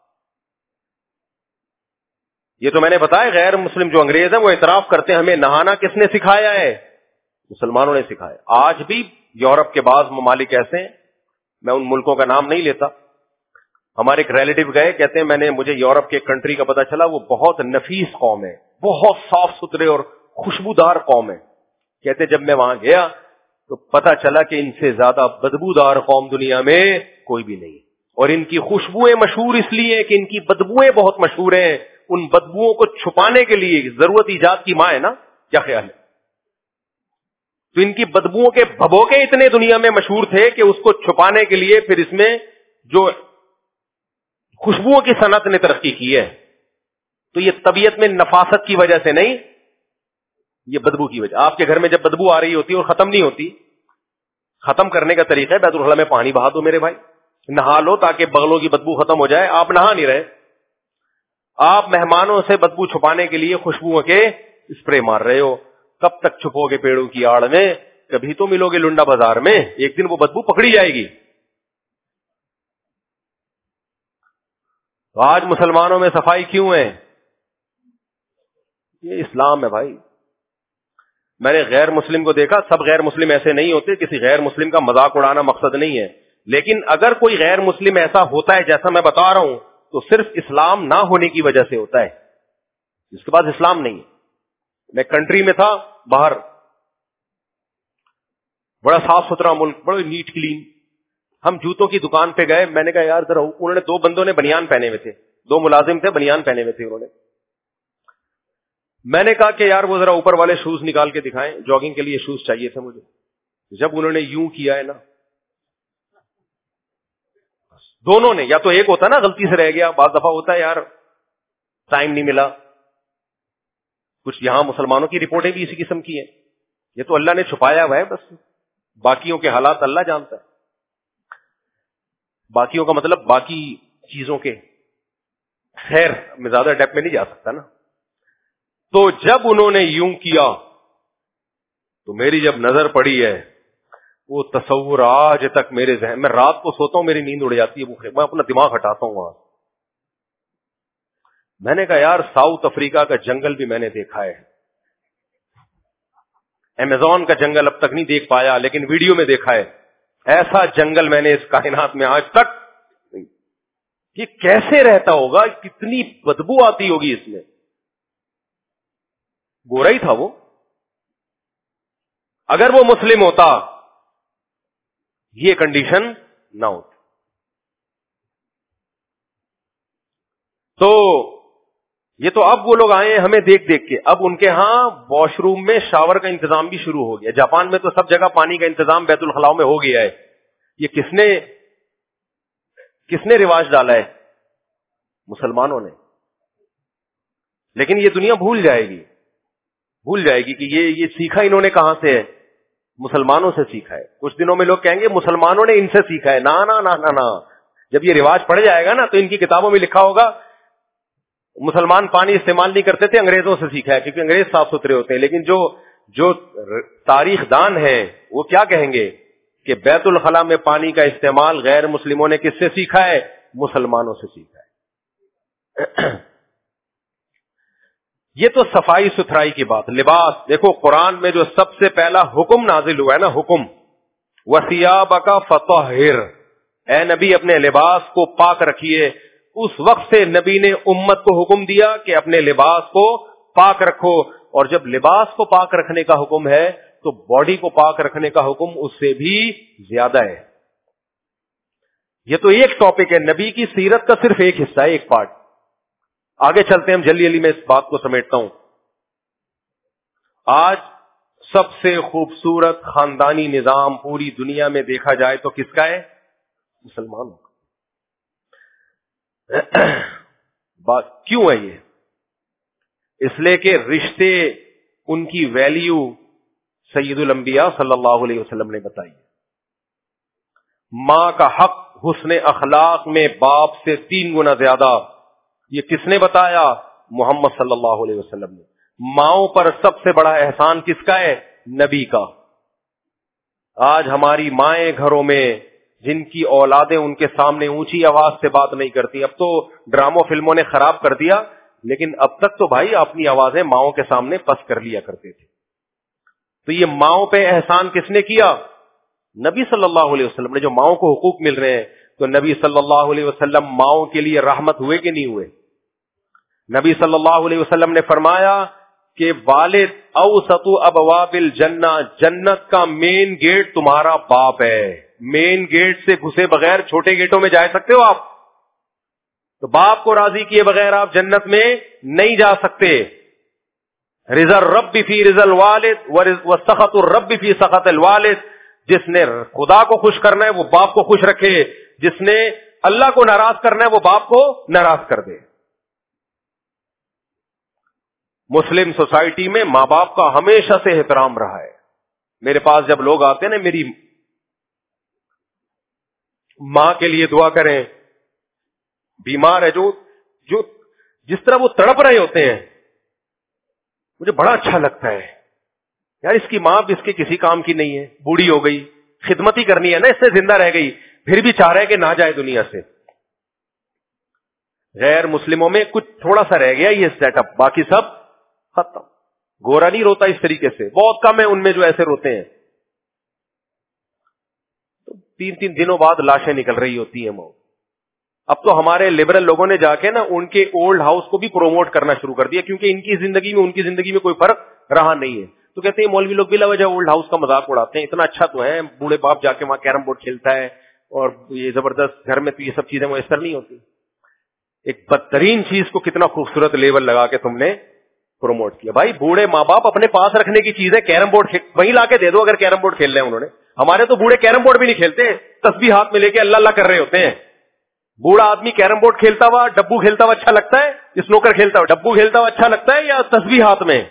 یہ تو میں نے بتایا، غیر مسلم جو انگریز ہیں وہ اعتراف کرتے ہیں ہمیں نہانا کس نے سکھایا ہے؟ مسلمانوں نے سکھایا. آج بھی یورپ کے بعض ممالک ایسے ہیں، میں ان ملکوں کا نام نہیں لیتا. ہمارے ایک ریلیٹو گئے، کہتے ہیں مجھے یورپ کے کنٹری کا پتا چلا، وہ بہت نفیس قوم ہے، بہت صاف ستھرے اور خوشبودار قوم ہے. کہتے جب میں وہاں گیا تو پتا چلا کہ ان سے زیادہ بدبودار قوم دنیا میں کوئی بھی نہیں. اور ان کی خوشبوئیں مشہور اس لیے کہ ان کی بدبوئیں بہت مشہور ہیں. ان بدبوؤں کو چھپانے کے لیے ضرورت ایجاد کی ماں ہے نا. کیا خیال ہے؟ تو ان کی بدبوؤں کے بھبوکے اتنے دنیا میں مشہور تھے کہ اس کو چھپانے کے لیے پھر اس میں جو خوشبوؤں کی صنعت نے ترقی کی ہے. تو یہ طبیعت میں نفاست کی وجہ سے نہیں، یہ بدبو کی وجہ. آپ کے گھر میں جب بدبو آ رہی ہوتی ہے اور ختم نہیں ہوتی، ختم کرنے کا طریقہ ہے بیت الخلا میں پانی بہا دو میرے بھائی، نہا لو تاکہ بغلوں کی بدبو ختم ہو جائے. آپ نہا نہیں رہے، آپ مہمانوں سے بدبو چھپانے کے لیے خوشبوؤں کے اسپرے مار رہے ہو. کب تک چھپو گے پیڑوں کی آڑ میں؟ کبھی تو ملو گے لنڈا بازار میں، ایک دن وہ بدبو پکڑی جائے گی. تو آج مسلمانوں میں صفائی کیوں ہے؟ یہ اسلام ہے بھائی. میں نے غیر مسلم کو دیکھا، سب غیر مسلم ایسے نہیں ہوتے، کسی غیر مسلم کا مذاق اڑانا مقصد نہیں ہے، لیکن اگر کوئی غیر مسلم ایسا ہوتا ہے جیسا میں بتا رہا ہوں تو صرف اسلام نہ ہونے کی وجہ سے ہوتا ہے، اس کے بعد اسلام نہیں ہے. میں کنٹری میں تھا باہر، بڑا صاف ستھرا ملک، بڑا نیٹ کلین. ہم جوتوں کی دکان پہ گئے، میں نے کہا یار ذرا، انہوں نے 2 بندوں نے بنیان پہنے ہوئے تھے، 2 ملازم تھے بنیان پہنے ہوئے تھے انہوں نے. میں نے کہا کہ یار وہ ذرا اوپر والے شوز نکال کے دکھائیں، جاگنگ کے لیے شوز چاہیے تھے مجھے. جب انہوں نے یوں کیا ہے نا، دونوں نے، یا تو ایک ہوتا نا غلطی سے رہ گیا، بعض دفعہ ہوتا ہے یار ٹائم نہیں ملا. کچھ یہاں مسلمانوں کی رپورٹیں بھی اسی قسم کی ہیں. یہ تو اللہ نے چھپایا ہوا ہے، بس باقیوں کے حالات اللہ جانتا ہے. باقیوں کا مطلب باقی چیزوں کے. خیر میں زیادہ ڈیپ میں نہیں جا سکتا نا. تو جب انہوں نے یوں کیا تو میری جب نظر پڑی ہے، وہ تصور آج تک میرے ذہن میں، رات کو سوتا ہوں میری نیند اڑ جاتی ہے، میں اپنا دماغ ہٹاتا ہوں وہاں. میں نے کہا یار ساؤتھ افریقہ کا جنگل بھی میں نے دیکھا ہے، ایمیزون کا جنگل اب تک نہیں دیکھ پایا لیکن ویڈیو میں دیکھا ہے. ایسا جنگل میں نے اس کائنات میں آج تک نہیں. یہ کیسے رہتا ہوگا؟ کتنی بدبو آتی ہوگی اس میں. گورا ہی تھا وہ. اگر وہ مسلم ہوتا یہ کنڈیشن نہ ہوتی. تو یہ تو اب وہ لوگ آئے ہیں ہمیں دیکھ دیکھ کے. اب ان کے ہاں واش روم میں شاور کا انتظام بھی شروع ہو گیا. جاپان میں تو سب جگہ پانی کا انتظام بیت الخلاء میں ہو گیا ہے. یہ کس نے رواج ڈالا ہے؟ مسلمانوں نے. لیکن یہ دنیا بھول جائے گی کہ یہ سیکھا انہوں نے کہاں سے ہے؟ مسلمانوں سے سیکھا ہے. کچھ دنوں میں لوگ کہیں گے مسلمانوں نے ان سے سیکھا ہے. نا نا نا نا نا، جب یہ رواج پڑ جائے گا نا تو ان کی کتابوں میں لکھا ہوگا مسلمان پانی استعمال نہیں کرتے تھے، انگریزوں سے سیکھا ہے، کیونکہ انگریز صاف ستھرے ہوتے ہیں. لیکن جو تاریخ دان ہیں وہ کیا کہیں گے کہ بیت الخلاء میں پانی کا استعمال غیر مسلموں نے کس سے سیکھا ہے؟ مسلمانوں سے سیکھا ہے. یہ تو صفائی ستھرائی کی بات. لباس دیکھو، قرآن میں جو سب سے پہلا حکم نازل ہوا ہے نا، حکم وَثِيَابَكَ فَطَهِّرْ، اے نبی اپنے لباس کو پاک رکھیے. اس وقت سے نبی نے امت کو حکم دیا کہ اپنے لباس کو پاک رکھو. اور جب لباس کو پاک رکھنے کا حکم ہے تو باڈی کو پاک رکھنے کا حکم اس سے بھی زیادہ ہے. یہ تو ایک ٹاپک ہے، نبی کی سیرت کا صرف ایک حصہ ہے، ایک پارٹ. آگے چلتے ہیں ہم جلدی جلدی میں اس بات کو سمیٹتا ہوں. آج سب سے خوبصورت خاندانی نظام پوری دنیا میں دیکھا جائے تو کس کا ہے؟ مسلمانوں کا. بات کیوں ہے یہ؟ اس لیے کہ رشتے، ان کی ویلیو سید الانبیاء صلی اللہ علیہ وسلم نے بتائی. ماں کا حق حسن اخلاق میں باپ سے 3 گنا زیادہ. یہ کس نے بتایا؟ محمد صلی اللہ علیہ وسلم نے. ماؤں پر سب سے بڑا احسان کس کا ہے؟ نبی کا. آج ہماری مائیں گھروں میں جن کی اولادیں ان کے سامنے اونچی آواز سے بات نہیں کرتی، اب تو ڈراموں فلموں نے خراب کر دیا، لیکن اب تک تو بھائی اپنی آوازیں ماؤں کے سامنے پس کر لیا کرتے تھے. تو یہ ماؤں پہ احسان کس نے کیا؟ نبی صلی اللہ علیہ وسلم نے. جو ماؤں کو حقوق مل رہے ہیں تو نبی صلی اللہ علیہ وسلم ماؤں کے لیے رحمت ہوئے کہ نہیں ہوئے؟ نبی صلی اللہ علیہ وسلم نے فرمایا کہ والد اوسط ابواب الجنہ، جنت کا مین گیٹ تمہارا باپ ہے. مین گیٹ سے گھسے بغیر چھوٹے گیٹوں میں جا سکتے ہو آپ؟ تو باپ کو راضی کیے بغیر آپ جنت میں نہیں جا سکتے. رضا الرب فی رضا الوالد وسخط الرب فی سخط الوالد. جس نے خدا کو خوش کرنا ہے وہ باپ کو خوش رکھے، جس نے اللہ کو ناراض کرنا ہے وہ باپ کو ناراض کر دے. مسلم سوسائٹی میں ماں باپ کا ہمیشہ سے احترام رہا ہے. میرے پاس جب لوگ آتے ہیں نا، میری ماں کے لیے دعا کریں، بیمار ہے جو جس طرح وہ تڑپ رہے ہوتے ہیں مجھے بڑا اچھا لگتا ہے. یار اس کی ماں بھی اس کے کسی کام کی نہیں ہے، بوڑھی ہو گئی، خدمت ہی کرنی ہے نا، اس سے زندہ رہ گئی، پھر بھی چاہ رہے کہ نہ جائے دنیا سے. غیر مسلموں میں کچھ تھوڑا سا رہ گیا یہ سیٹ اپ، باقی سب ختم. گورا نہیں روتا اس طریقے سے، بہت کم ہے ان میں جو ایسے روتے ہیں. تو 3 دنوں بعد لاشیں نکل رہی ہوتی ہیں. اب تو ہمارے لبرل لوگوں نے جا کے نا ان کے اولڈ ہاؤس کو بھی پروموٹ کرنا شروع کر دیا، کیونکہ ان کی زندگی میں ان کی زندگی میں کوئی فرق رہا نہیں ہے. تو کہتے ہیں مولوی لوگ بلا وجہ اولڈ ہاؤس کا مذاق اڑاتے ہیں. اتنا اچھا تو ہے، بوڑھے باپ جا کے وہاں کیرم بورڈ کھیلتا ہے، اور یہ زبردست گھر میں تو یہ سب چیزیں میسر نہیں ہوتی. ایک بدترین چیز کو کتنا خوبصورت لیبل لگا کے تم نے پروموٹ کیا. بھائی بوڑھے ماں باپ اپنے پاس رکھنے کی چیز ہے، کیرم بورڈ وہیں لا کے دے دو اگر کیرم بورڈ کھیل رہے ہیں انہوں نے. ہمارے تو بوڑھے کیرم بورڈ بھی نہیں کھیلتے ہیں، تسبیح ہاتھ میں لے کے اللہ اللہ کر رہے ہوتے ہیں. بوڑھا آدمی کیرم بورڈ کھیلتا ہوا، ڈبو کھیلتا ہوا اچھا لگتا ہے؟ اسنوکر کھیلتا ہوا ڈبو کھیلتا ہوا اچھا لگتا ہے یا تسبیح ہاتھ میں؟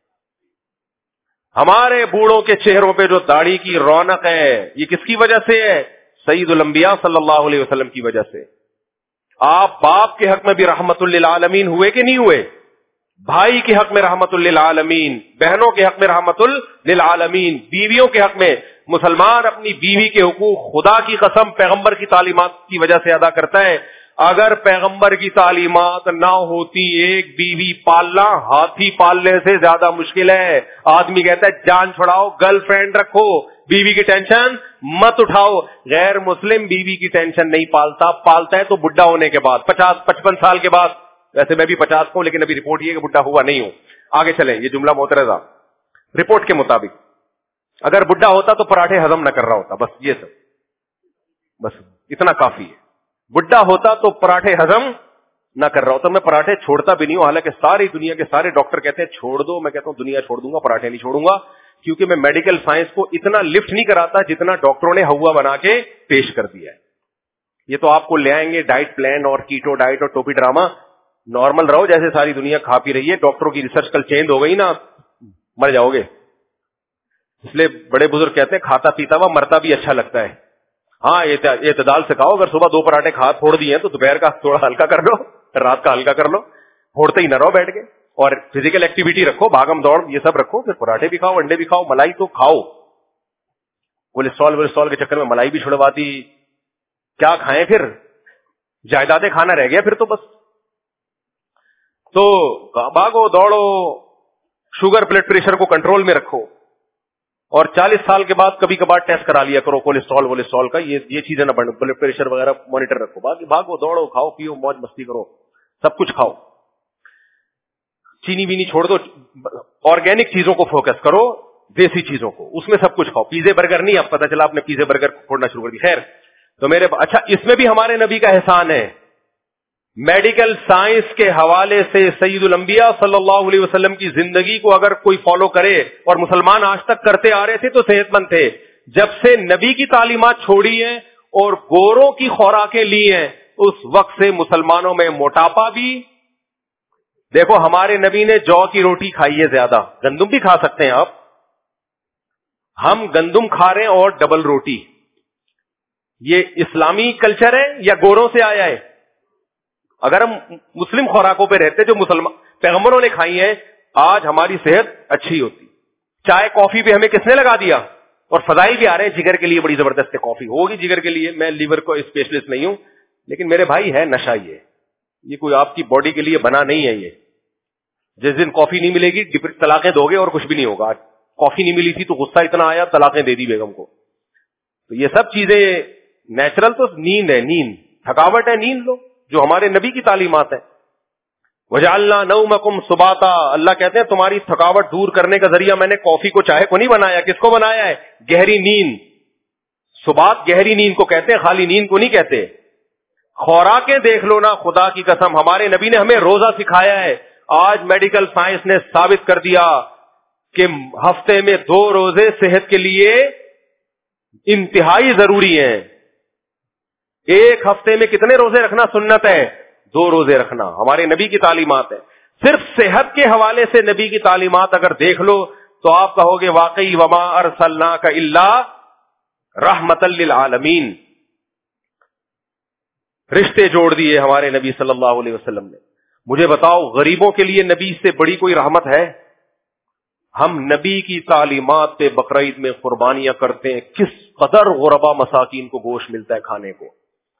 ہمارے بوڑھوں کے چہروں پہ جو داڑھی کی رونق ہے یہ کس کی وجہ سے ہے؟ سید الانبیاء صلی اللہ علیہ وسلم کی وجہ سے. آپ باپ کے حق میں بھی رحمت للعالمین ہوئے کہ نہیں ہوئے؟ بھائی کے حق میں رحمت للعالمین، بہنوں کے حق میں رحمت للعالمین، بیویوں کے حق میں. مسلمان اپنی بیوی کے حقوق خدا کی قسم پیغمبر کی تعلیمات کی وجہ سے ادا کرتا ہے. اگر پیغمبر کی تعلیمات نہ ہوتی ایک بیوی پالنا ہاتھی پالنے سے زیادہ مشکل ہے. آدمی کہتا ہے جان چھڑاؤ، گرل فرینڈ رکھو، بیوی کی ٹینشن مت اٹھاؤ. غیر مسلم بیوی کی ٹینشن نہیں پالتا، پالتا ہے تو بڈھا ہونے کے بعد 50-55 سال کے بعد. ویسے میں بھی 50 ہوں لیکن ابھی رپورٹ یہ کہ بڈھا ہوا نہیں ہوں. آگے چلیں، یہ جملہ معترضہ. رپورٹ کے مطابق اگر بڈھا ہوتا تو پراٹھے ہضم نہ کر رہا ہوتا، بس یہ سب، بس اتنا کافی ہے. بڈھا ہوتا تو پراٹھے ہضم نہ کر رہا ہوتا. میں پراٹھے چھوڑتا بھی نہیں ہوں، حالانکہ ساری دنیا کے سارے ڈاکٹر کہتے ہیں چھوڑ دو. میں کہتا ہوں دنیا چھوڑ دوں گا، پراٹھے نہیں چھوڑوں گا، کیونکہ میں میڈیکل سائنس کو اتنا لفٹ نہیں کراتا جتنا ڈاکٹروں نے ہوا بنا کے پیش کر دیا ہے. یہ تو آپ کو لے آئیں گے ڈائٹ پلان اور کیٹو ڈائٹ اور ٹوپی ڈراما. نارمل رہو جیسے ساری دنیا کھا پی رہی ہے. ڈاکٹروں کی ریسرچ کل چینج ہو گئی نا، مر جاؤ گے. اس لیے بڑے بزرگ کہتے ہیں کھاتا پیتا ہوا مرتا بھی اچھا لگتا ہے. ہاں اعتدال سے کھاؤ. اگر صبح 2 پراٹھے پھوڑ دیے تو دوپہر کا تھوڑا ہلکا کر لو, رات کا ہلکا کر لو, پھوڑتے ہی نہ رہو بیٹھ کے. اور فزیکل ایکٹیویٹی رکھو, بھاگم دوڑ یہ سب رکھو, پھر پراٹھے بھی کھاؤ, انڈے بھی کھاؤ, ملائی تو کھاؤ. کولیسٹرول کے چکر میں ملائی بھی چھڑوا دی, کیا کھائیں پھر, جائیدادیں کھانا رہ گیا پھر تو بس. تو بھاگو دوڑو, شوگر بلڈ پریشر کو کنٹرول میں رکھو, اور 40 سال کے بعد کبھی کبھار ٹیسٹ کرا لیا کرو کولیسٹرول کا, یہ چیزیں نہ بڑھیں, بلڈ پریشر وغیرہ مانیٹر رکھو. باقی بھاگو دوڑو, کھاؤ پیو, موج مستی کرو, سب کچھ کھاؤ. چینی وینی چھوڑ دو, آرگینک چیزوں کو فوکس کرو, دیسی چیزوں کو, اس میں سب کچھ کھاؤ. پیزے برگر نہیں, اب پتہ چلا آپ نے پیزے برگر چھوڑنا شروع کر دی. خیر, تو اچھا اس میں بھی ہمارے نبی کا احسان ہے. میڈیکل سائنس کے حوالے سے سید الانبیاء صلی اللہ علیہ وسلم کی زندگی کو اگر کوئی فالو کرے, اور مسلمان آج تک کرتے آ رہے تھے تو صحت مند تھے. جب سے نبی کی تعلیمات چھوڑی ہیں اور گوروں کی خوراکیں لی ہیں, اس وقت سے مسلمانوں میں موٹاپا بھی. دیکھو ہمارے نبی نے جو کی روٹی کھائی ہے زیادہ, گندم بھی کھا سکتے ہیں آپ, ہم گندم کھا رہے ہیں اور ڈبل روٹی. یہ اسلامی کلچر ہے یا گوروں سے آیا ہے؟ اگر ہم مسلم خوراکوں پہ رہتے جو مسلمان پیغمبروں نے کھائی ہیں, آج ہماری صحت اچھی ہوتی. چائے کافی پہ ہمیں کس نے لگا دیا؟ اور فضائل بھی آ رہے ہیں جگر کے لیے, بڑی زبردست کافی ہوگی جگر کے لیے. میں لیور کو اسپیشلسٹ نہیں ہوں, لیکن میرے بھائی ہے نشہ, یہ کوئی آپ کی باڈی کے لیے بنا نہیں ہے. یہ جس دن کافی نہیں ملے گی طلاقیں دو گے اور کچھ بھی نہیں ہوگا. کافی نہیں ملی تھی تو غصہ اتنا آیا, طلاقیں دے دی بیگم کو. تو یہ سب چیزیں نیچرل. تو نیند ہے, نیند تھکاوٹ ہے, نیند لو, جو ہمارے نبی کی تعلیمات ہے. وجعلنا نومکم سباتا, اللہ کہتے ہیں تمہاری تھکاوٹ دور کرنے کا ذریعہ میں نے کافی کو چائے کو نہیں بنایا. کس کو بنایا ہے؟ گہری نیند. سبات گہری نیند کو کہتے ہیں, خالی نیند کو نہیں کہتے. خوراکیں دیکھ لو نا, خدا کی قسم ہمارے نبی نے ہمیں روزہ سکھایا ہے. آج میڈیکل سائنس نے ثابت کر دیا کہ ہفتے میں 2 روزے صحت کے لیے انتہائی ضروری ہیں. ایک ہفتے میں کتنے روزے رکھنا سنت ہے؟ 2 روزے رکھنا ہمارے نبی کی تعلیمات ہے. صرف صحت کے حوالے سے نبی کی تعلیمات اگر دیکھ لو تو آپ کہو گے واقعی وما ارسلناک الا رحمتا للعالمین. رشتے جوڑ دیے ہمارے نبی صلی اللہ علیہ وسلم نے. مجھے بتاؤ غریبوں کے لیے نبی سے بڑی کوئی رحمت ہے؟ ہم نبی کی تعلیمات پہ بقرعید میں قربانیاں کرتے ہیں. کس قدر غربا مساکین کو گوشت ملتا ہے کھانے کو,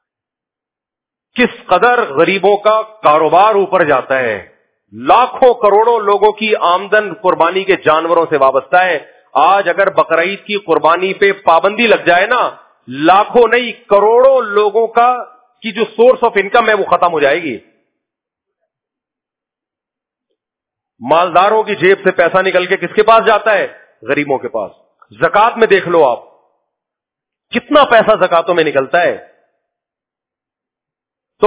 کس قدر غریبوں کا کاروبار اوپر جاتا ہے. لاکھوں کروڑوں لوگوں کی آمدن قربانی کے جانوروں سے وابستہ ہے. آج اگر بقرعید کی قربانی پہ پابندی لگ جائے نا, لاکھوں نہیں کروڑوں لوگوں کی جو سورس آف انکم ہے وہ ختم ہو جائے گی. مالداروں کی جیب سے پیسہ نکل کے کس کے پاس جاتا ہے؟ غریبوں کے پاس. زکات میں دیکھ لو آپ کتنا پیسہ زکاتوں میں نکلتا ہے. تو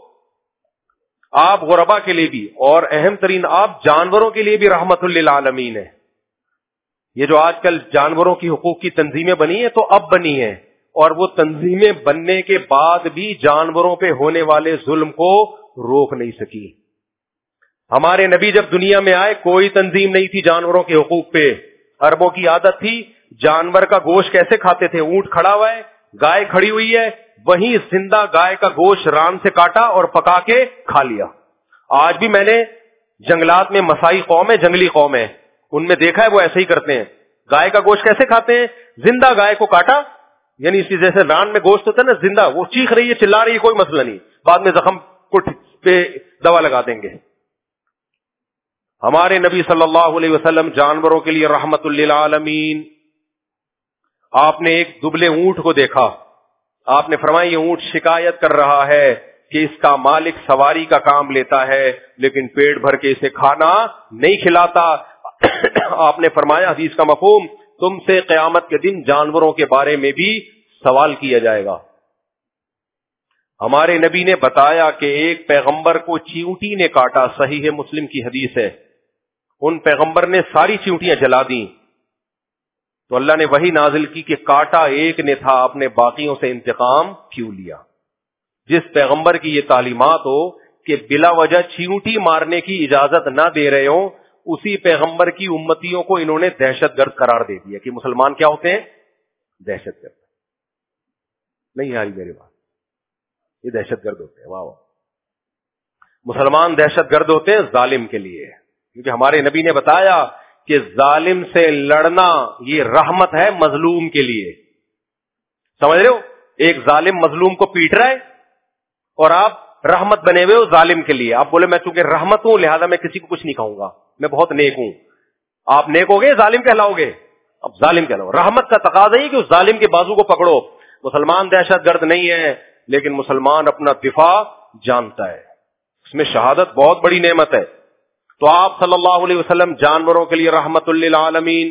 آپ غربا کے لیے بھی, اور اہم ترین آپ جانوروں کے لیے بھی رحمت للعالمین ہے. یہ جو آج کل جانوروں کی حقوق کی تنظیمیں بنی ہیں تو اب بنی ہیں, اور وہ تنظیمیں بننے کے بعد بھی جانوروں پہ ہونے والے ظلم کو روک نہیں سکی. ہمارے نبی جب دنیا میں آئے کوئی تنظیم نہیں تھی جانوروں کے حقوق پہ. عربوں کی عادت تھی جانور کا گوشت کیسے کھاتے تھے؟ اونٹ کھڑا ہوا ہے, گائے کھڑی ہوئی ہے, وہیں زندہ گائے کا گوشت ران سے کاٹا اور پکا کے کھا لیا. آج بھی میں نے جنگلات میں مسائی قوم ہے, جنگلی قوم ہے, ان میں دیکھا ہے وہ ایسے ہی کرتے ہیں. گائے کا گوشت کیسے کھاتے ہیں؟ زندہ گائے کو کاٹا, یعنی اسی جیسے ران میں گوشت ہوتا ہے نا زندہ, وہ چیخ رہی ہے چلا رہی ہے کوئی مسئلہ نہیں, بعد میں زخم پہ دوا لگا دیں گے. ہمارے نبی صلی اللہ علیہ وسلم جانوروں کے لیے رحمت للعالمین. آپ نے ایک دبلے اونٹ کو دیکھا, آپ نے فرمایا یہ اونٹ شکایت کر رہا ہے کہ اس کا مالک سواری کا کام لیتا ہے لیکن پیٹ بھر کے اسے کھانا نہیں کھلاتا. آپ نے فرمایا حدیث کا مفہوم, تم سے قیامت کے دن جانوروں کے بارے میں بھی سوال کیا جائے گا. ہمارے نبی نے بتایا کہ ایک پیغمبر کو چیونٹی نے کاٹا, صحیح مسلم کی حدیث ہے. ان پیغمبر نے ساری چیونٹیاں جلا دیں تو اللہ نے وہی نازل کی کہ کاٹا ایک نے تھا, آپ نے باقیوں سے انتقام کیوں لیا. جس پیغمبر کی یہ تعلیمات ہو کہ بلا وجہ چیونٹی مارنے کی اجازت نہ دے رہے ہوں, اسی پیغمبر کی امتیوں کو انہوں نے دہشت گرد قرار دے دیا کہ مسلمان کیا ہوتے ہیں؟ دہشت گرد. نہیں آ رہی میرے بات؟ یہ دہشت گرد ہوتے ہیں. واہ واہ. مسلمان دہشت گرد ہوتے ہیں ظالم کے لیے, کیونکہ ہمارے نبی نے بتایا کہ ظالم سے لڑنا یہ رحمت ہے مظلوم کے لیے. سمجھ رہے ہو؟ ایک ظالم مظلوم کو پیٹ رہا ہے اور آپ رحمت بنے ہوئے ہو ظالم کے لیے. آپ بولے میں چونکہ رحمت ہوں لہذا میں کسی کو کچھ نہیں کہوں گا, میں بہت نیک ہوں. آپ نیک ہو گے ظالم کہلاؤ گے. اب ظالم کہلاؤ. رحمت کا تقاضا ہے کہ اس ظالم کے بازو کو پکڑو. مسلمان دہشت گرد نہیں ہے, لیکن مسلمان اپنا دفاع جانتا ہے. اس میں شہادت بہت بڑی نعمت ہے. تو آپ صلی اللہ علیہ وسلم جانوروں کے لیے رحمت للعالمین.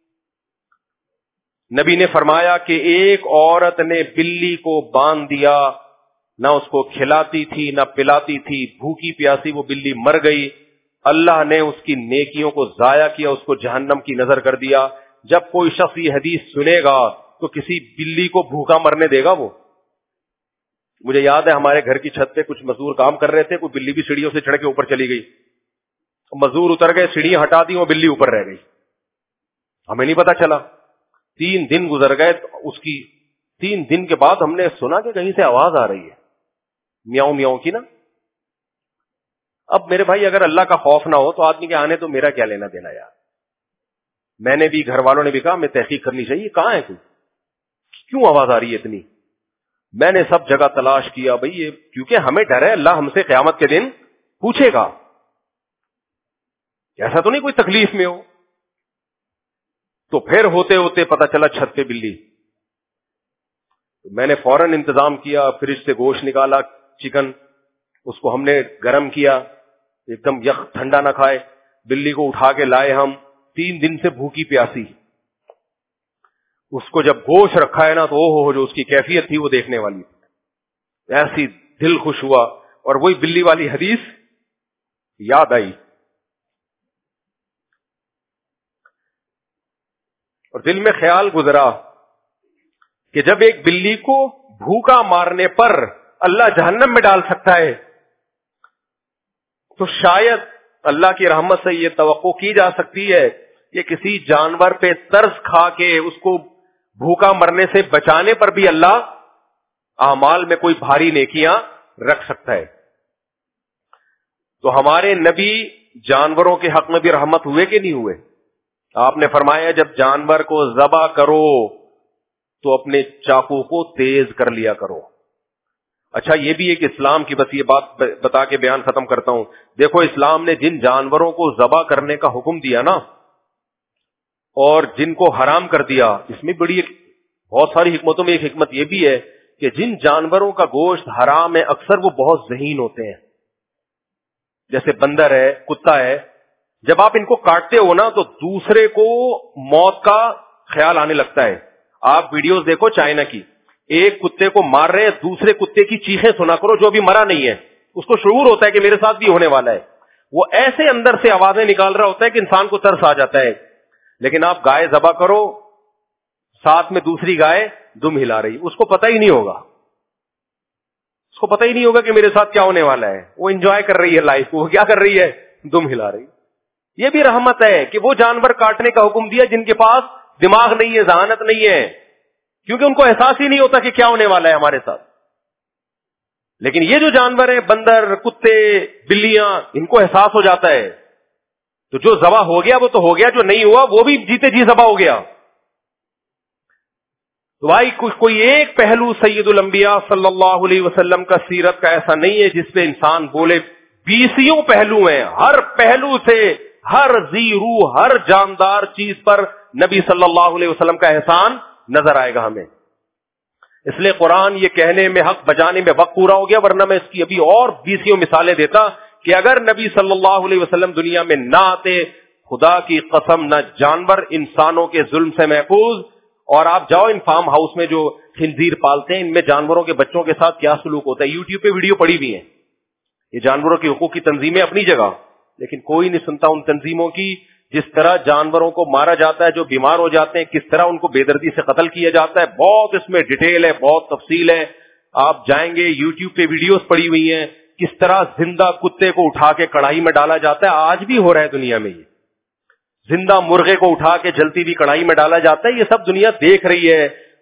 نبی نے فرمایا کہ ایک عورت نے بلی کو باندھ دیا, نہ اس کو کھلاتی تھی نہ پلاتی تھی, بھوکی پیاسی وہ بلی مر گئی. اللہ نے اس کی نیکیوں کو ضائع کیا, اس کو جہنم کی نظر کر دیا. جب کوئی شخص یہ حدیث سنے گا تو کسی بلی کو بھوکا مرنے دے گا وہ؟ مجھے یاد ہے ہمارے گھر کی چھت پہ کچھ مزدور کام کر رہے تھے, کوئی بلی بھی سیڑھیوں سے چڑھ کے اوپر چلی گئی. مزدور اتر گئے, سیڑھیاں ہٹا دی, وہ بلی اوپر رہ گئی. ہمیں نہیں پتا چلا. 3 دن گزر گئے, اس کی 3 دن کے بعد ہم نے سنا کہ کہیں سے آواز آ رہی ہے میاؤں میاؤں کی نا. اب میرے بھائی اگر اللہ کا خوف نہ ہو تو آدمی کے آنے تو میرا کیا لینا دینا یار. میں نے بھی, گھر والوں نے بھی کہا ہمیں تحقیق کرنی چاہیے, کہاں ہے کوئی, کیوں آواز آ رہی ہے اتنی. میں نے سب جگہ تلاش کیا بھائی, یہ کیونکہ ہمیں ڈر ہے اللہ ہم سے قیامت کے دن پوچھے گا. ایسا تو نہیں کوئی تکلیف میں ہو. تو پھر ہوتے ہوتے پتا چلا چھت پہ بلی. میں نے فوراً انتظام کیا, فریج سے گوشت نکالا, چکن, اس کو ہم نے گرم کیا, ایک دم یخ ٹھنڈا نہ کھائے. بلی کو اٹھا کے لائے ہم, 3 دن سے بھوکی پیاسی. اس کو جب گوشت رکھا ہے نا تو ہو جو اس کی کیفیت تھی وہ دیکھنے والی, ایسی دل خوش ہوا. اور وہی بلی والی حدیث یاد آئی اور دل میں خیال گزرا کہ جب ایک بلی کو بھوکا مارنے پر اللہ جہنم میں ڈال سکتا ہے تو شاید اللہ کی رحمت سے یہ توقع کی جا سکتی ہے کہ کسی جانور پہ ترس کھا کے اس کو بھوکا مرنے سے بچانے پر بھی اللہ اعمال میں کوئی بھاری نیکیاں رکھ سکتا ہے. تو ہمارے نبی جانوروں کے حق میں بھی رحمت ہوئے کہ نہیں ہوئے؟ آپ نے فرمایا جب جانور کو ذبح کرو تو اپنے چاقو کو تیز کر لیا کرو. اچھا یہ بھی ایک اسلام کی, بس یہ بات بتا کے بیان ختم کرتا ہوں. دیکھو اسلام نے جن جانوروں کو ذبح کرنے کا حکم دیا نا اور جن کو حرام کر دیا, اس میں بڑی بہت ساری حکمتوں میں ایک حکمت یہ بھی ہے کہ جن جانوروں کا گوشت حرام ہے اکثر وہ بہت ذہین ہوتے ہیں. جیسے بندر ہے, کتا ہے, جب آپ ان کو کاٹتے ہو نا تو دوسرے کو موت کا خیال آنے لگتا ہے. آپ ویڈیوز دیکھو چائنا کی, ایک کتے کو مار رہے ہیں, دوسرے کتے کی چیخیں سنا کرو جو ابھی مرا نہیں ہے, اس کو شعور ہوتا ہے کہ میرے ساتھ بھی ہونے والا ہے. وہ ایسے اندر سے آوازیں نکال رہا ہوتا ہے کہ انسان کو ترس آ جاتا ہے. لیکن آپ گائے ذبح کرو, ساتھ میں دوسری گائے دم ہلا رہی, اس کو پتہ ہی نہیں ہوگا, اس کو پتہ ہی نہیں ہوگا کہ میرے ساتھ کیا ہونے والا ہے. وہ انجوائے کر رہی ہے لائف کو, وہ کیا کر رہی ہے, دم ہلا رہی. یہ بھی رحمت ہے کہ وہ جانور کاٹنے کا حکم دیا جن کے پاس دماغ نہیں ہے, ذہانت نہیں ہے, کیونکہ ان کو احساس ہی نہیں ہوتا کہ کیا ہونے والا ہے ہمارے ساتھ. لیکن یہ جو جانور ہیں, بندر, کتے, بلیاں, ان کو احساس ہو جاتا ہے. تو جو ذبح ہو گیا وہ تو ہو گیا, جو نہیں ہوا وہ بھی جیتے جی ذبح ہو گیا. تو بھائی کوئی ایک پہلو سید الانبیاء صلی اللہ علیہ وسلم کا سیرت کا ایسا نہیں ہے جس پہ انسان بولے 20 پہلو ہیں. ہر پہلو سے, ہر ذی روح, ہر جاندار چیز پر نبی صلی اللہ علیہ وسلم کا احسان نظر آئے گا ہمیں. اس لیے قرآن یہ کہنے میں, حق بجانے میں وقت پورا ہو گیا, ورنہ میں اس کی ابھی اور 20 مثالیں دیتا کہ اگر نبی صلی اللہ علیہ وسلم دنیا میں نہ آتے, خدا کی قسم نہ جانور انسانوں کے ظلم سے محفوظ. اور آپ جاؤ ان فارم ہاؤس میں جو خنزیر پالتے ہیں, ان میں جانوروں کے بچوں کے ساتھ کیا سلوک ہوتا ہے. یوٹیوب پہ ویڈیو پڑی ہوئی ہیں. یہ جانوروں کے حقوق کی تنظیمیں اپنی جگہ, لیکن کوئی نہیں سنتا ان تنظیموں کی. جس طرح جانوروں کو مارا جاتا ہے, جو بیمار ہو جاتے ہیں, کس طرح ان کو بے دردی سے قتل کیا جاتا ہے, بہت اس میں ڈیٹیل ہے, بہت تفصیل ہے. آپ جائیں گے یوٹیوب پہ ویڈیوز پڑی ہوئی ہیں, کس طرح زندہ کتے کو اٹھا کے کڑھائی میں ڈالا جاتا ہے. آج بھی ہو رہا ہے دنیا میں, یہ زندہ مرغے کو اٹھا کے جلتی ہوئی کڑھائی میں ڈالا جاتا ہے. یہ سب دنیا دیکھ رہی ہے.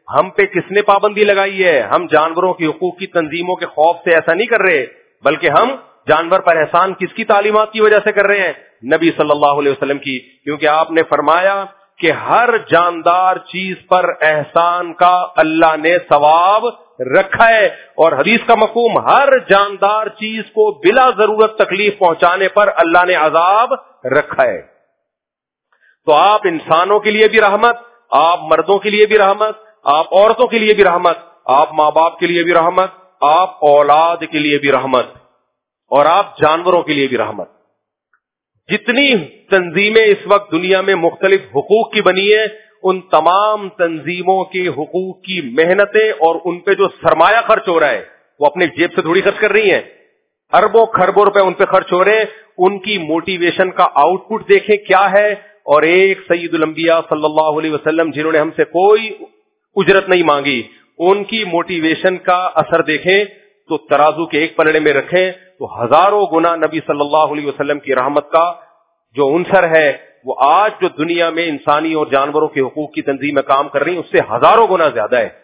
ہم پہ کس نے پابندی لگائی ہے؟ ہم جانوروں کے حقوق کی تنظیموں کے خوف سے ایسا نہیں کر رہے، بلکہ ہم جانور پر احسان کس کی تعلیمات کی وجہ سے کر رہے ہیں؟ نبی صلی اللہ علیہ وسلم کی، کیونکہ آپ نے فرمایا کہ ہر جاندار چیز پر احسان کا اللہ نے ثواب رکھا ہے، اور حدیث کا مفہوم ہر جاندار چیز کو بلا ضرورت تکلیف پہنچانے پر اللہ نے عذاب رکھا ہے۔ تو آپ انسانوں کے لیے بھی رحمت، آپ مردوں کے لیے بھی رحمت، آپ عورتوں کے لیے بھی رحمت، آپ ماں باپ کے لیے بھی رحمت، آپ اولاد کے لیے بھی رحمت، اور آپ جانوروں کے لیے بھی رحمت۔ جتنی تنظیمیں اس وقت دنیا میں مختلف حقوق کی بنی ہیں، ان تمام تنظیموں کے حقوق کی محنتیں اور ان پہ جو سرمایہ خرچ ہو رہا ہے وہ اپنی جیب سے تھوڑی خرچ کر رہی ہیں، اربوں خربوں روپے ان پہ خرچ ہو رہے ہیں۔ ان کی موٹیویشن کا آؤٹ پٹ دیکھیں کیا ہے، اور ایک سید الانبیاء صلی اللہ علیہ وسلم جنہوں نے ہم سے کوئی اجرت نہیں مانگی، ان کی موٹیویشن کا اثر دیکھیں تو ترازو کے ایک پلڑے میں رکھیں تو ہزاروں گنا نبی صلی اللہ علیہ وسلم کی رحمت کا جو عنصر ہے وہ آج جو دنیا میں انسانی اور جانوروں کے حقوق کی تنظیم میں کام کر رہی ہیں اس سے ہزاروں گنا زیادہ ہے۔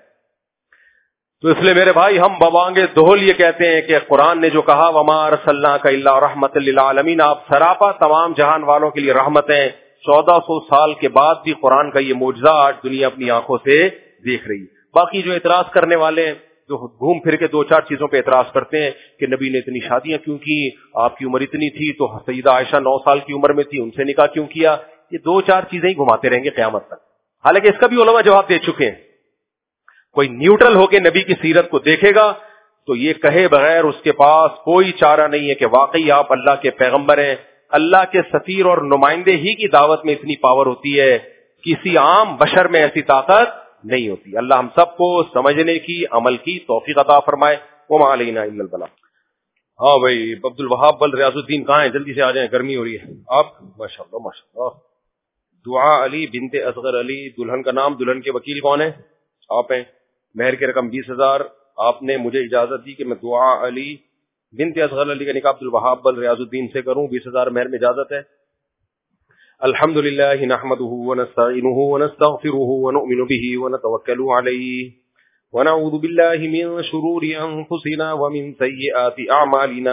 تو اس لیے میرے بھائی، ہم بوانگے دہل یہ کہتے ہیں کہ قرآن نے جو کہا وما ارسلناک الا رحمۃ للعالمین، آپ سراپا تمام جہان والوں کے لیے رحمت ہیں۔ 1400 سال کے بعد بھی قرآن کا یہ معجزہ آج دنیا اپنی آنکھوں سے دیکھ رہی۔ باقی جو اعتراض کرنے والے ہیں، جو گھوم پھر کے 2-4 چیزوں پہ اعتراض کرتے ہیں کہ نبی نے اتنی شادیاں کیوں کی، آپ کی عمر اتنی تھی تو سیدہ عائشہ 9 سال کی عمر میں تھی، ان سے نکاح کیوں کیا، یہ 2-4 چیزیں ہی گھماتے رہیں گے قیامت تک۔ حالانکہ اس کا بھی علماء جواب دے چکے ہیں۔ کوئی نیوٹرل ہو کے نبی کی سیرت کو دیکھے گا تو یہ کہے بغیر اس کے پاس کوئی چارہ نہیں ہے کہ واقعی آپ اللہ کے پیغمبر ہیں۔ اللہ کے سفیر اور نمائندے ہی کی دعوت میں اتنی پاور ہوتی ہے، کسی عام بشر میں ایسی طاقت نہیں ہوتی۔ اللہ ہم سب کو سمجھنے کی، عمل کی توفیق عطا فرمائے۔ وما علینا الا البلاغ۔ ہاں بھائی، عبد الوہاب بل ریاض الدین کہاں ہیں؟ جلدی سے آ جائیں، گرمی ہو رہی ہے۔ آپ ماشاءاللہ ماشاءاللہ۔ دعا علی بنت اصغر علی، دلہن کا نام، دلہن کے وکیل کون ہیں؟ آپ ہیں۔ مہر کی رقم 20,000۔ آپ نے مجھے اجازت دی کہ میں دعا علی بنت اصغر علی کا نکاح عبد الوہاب بل ریاض الدین سے کروں، 20,000 مہر میں اجازت ہے؟ الحمدللہ نحمده ونستعینه ونستغفره ونؤمن به ونتوکل علیہ ونعوذ باللہ من شرور انفسنا ومن سیئات اعمالنا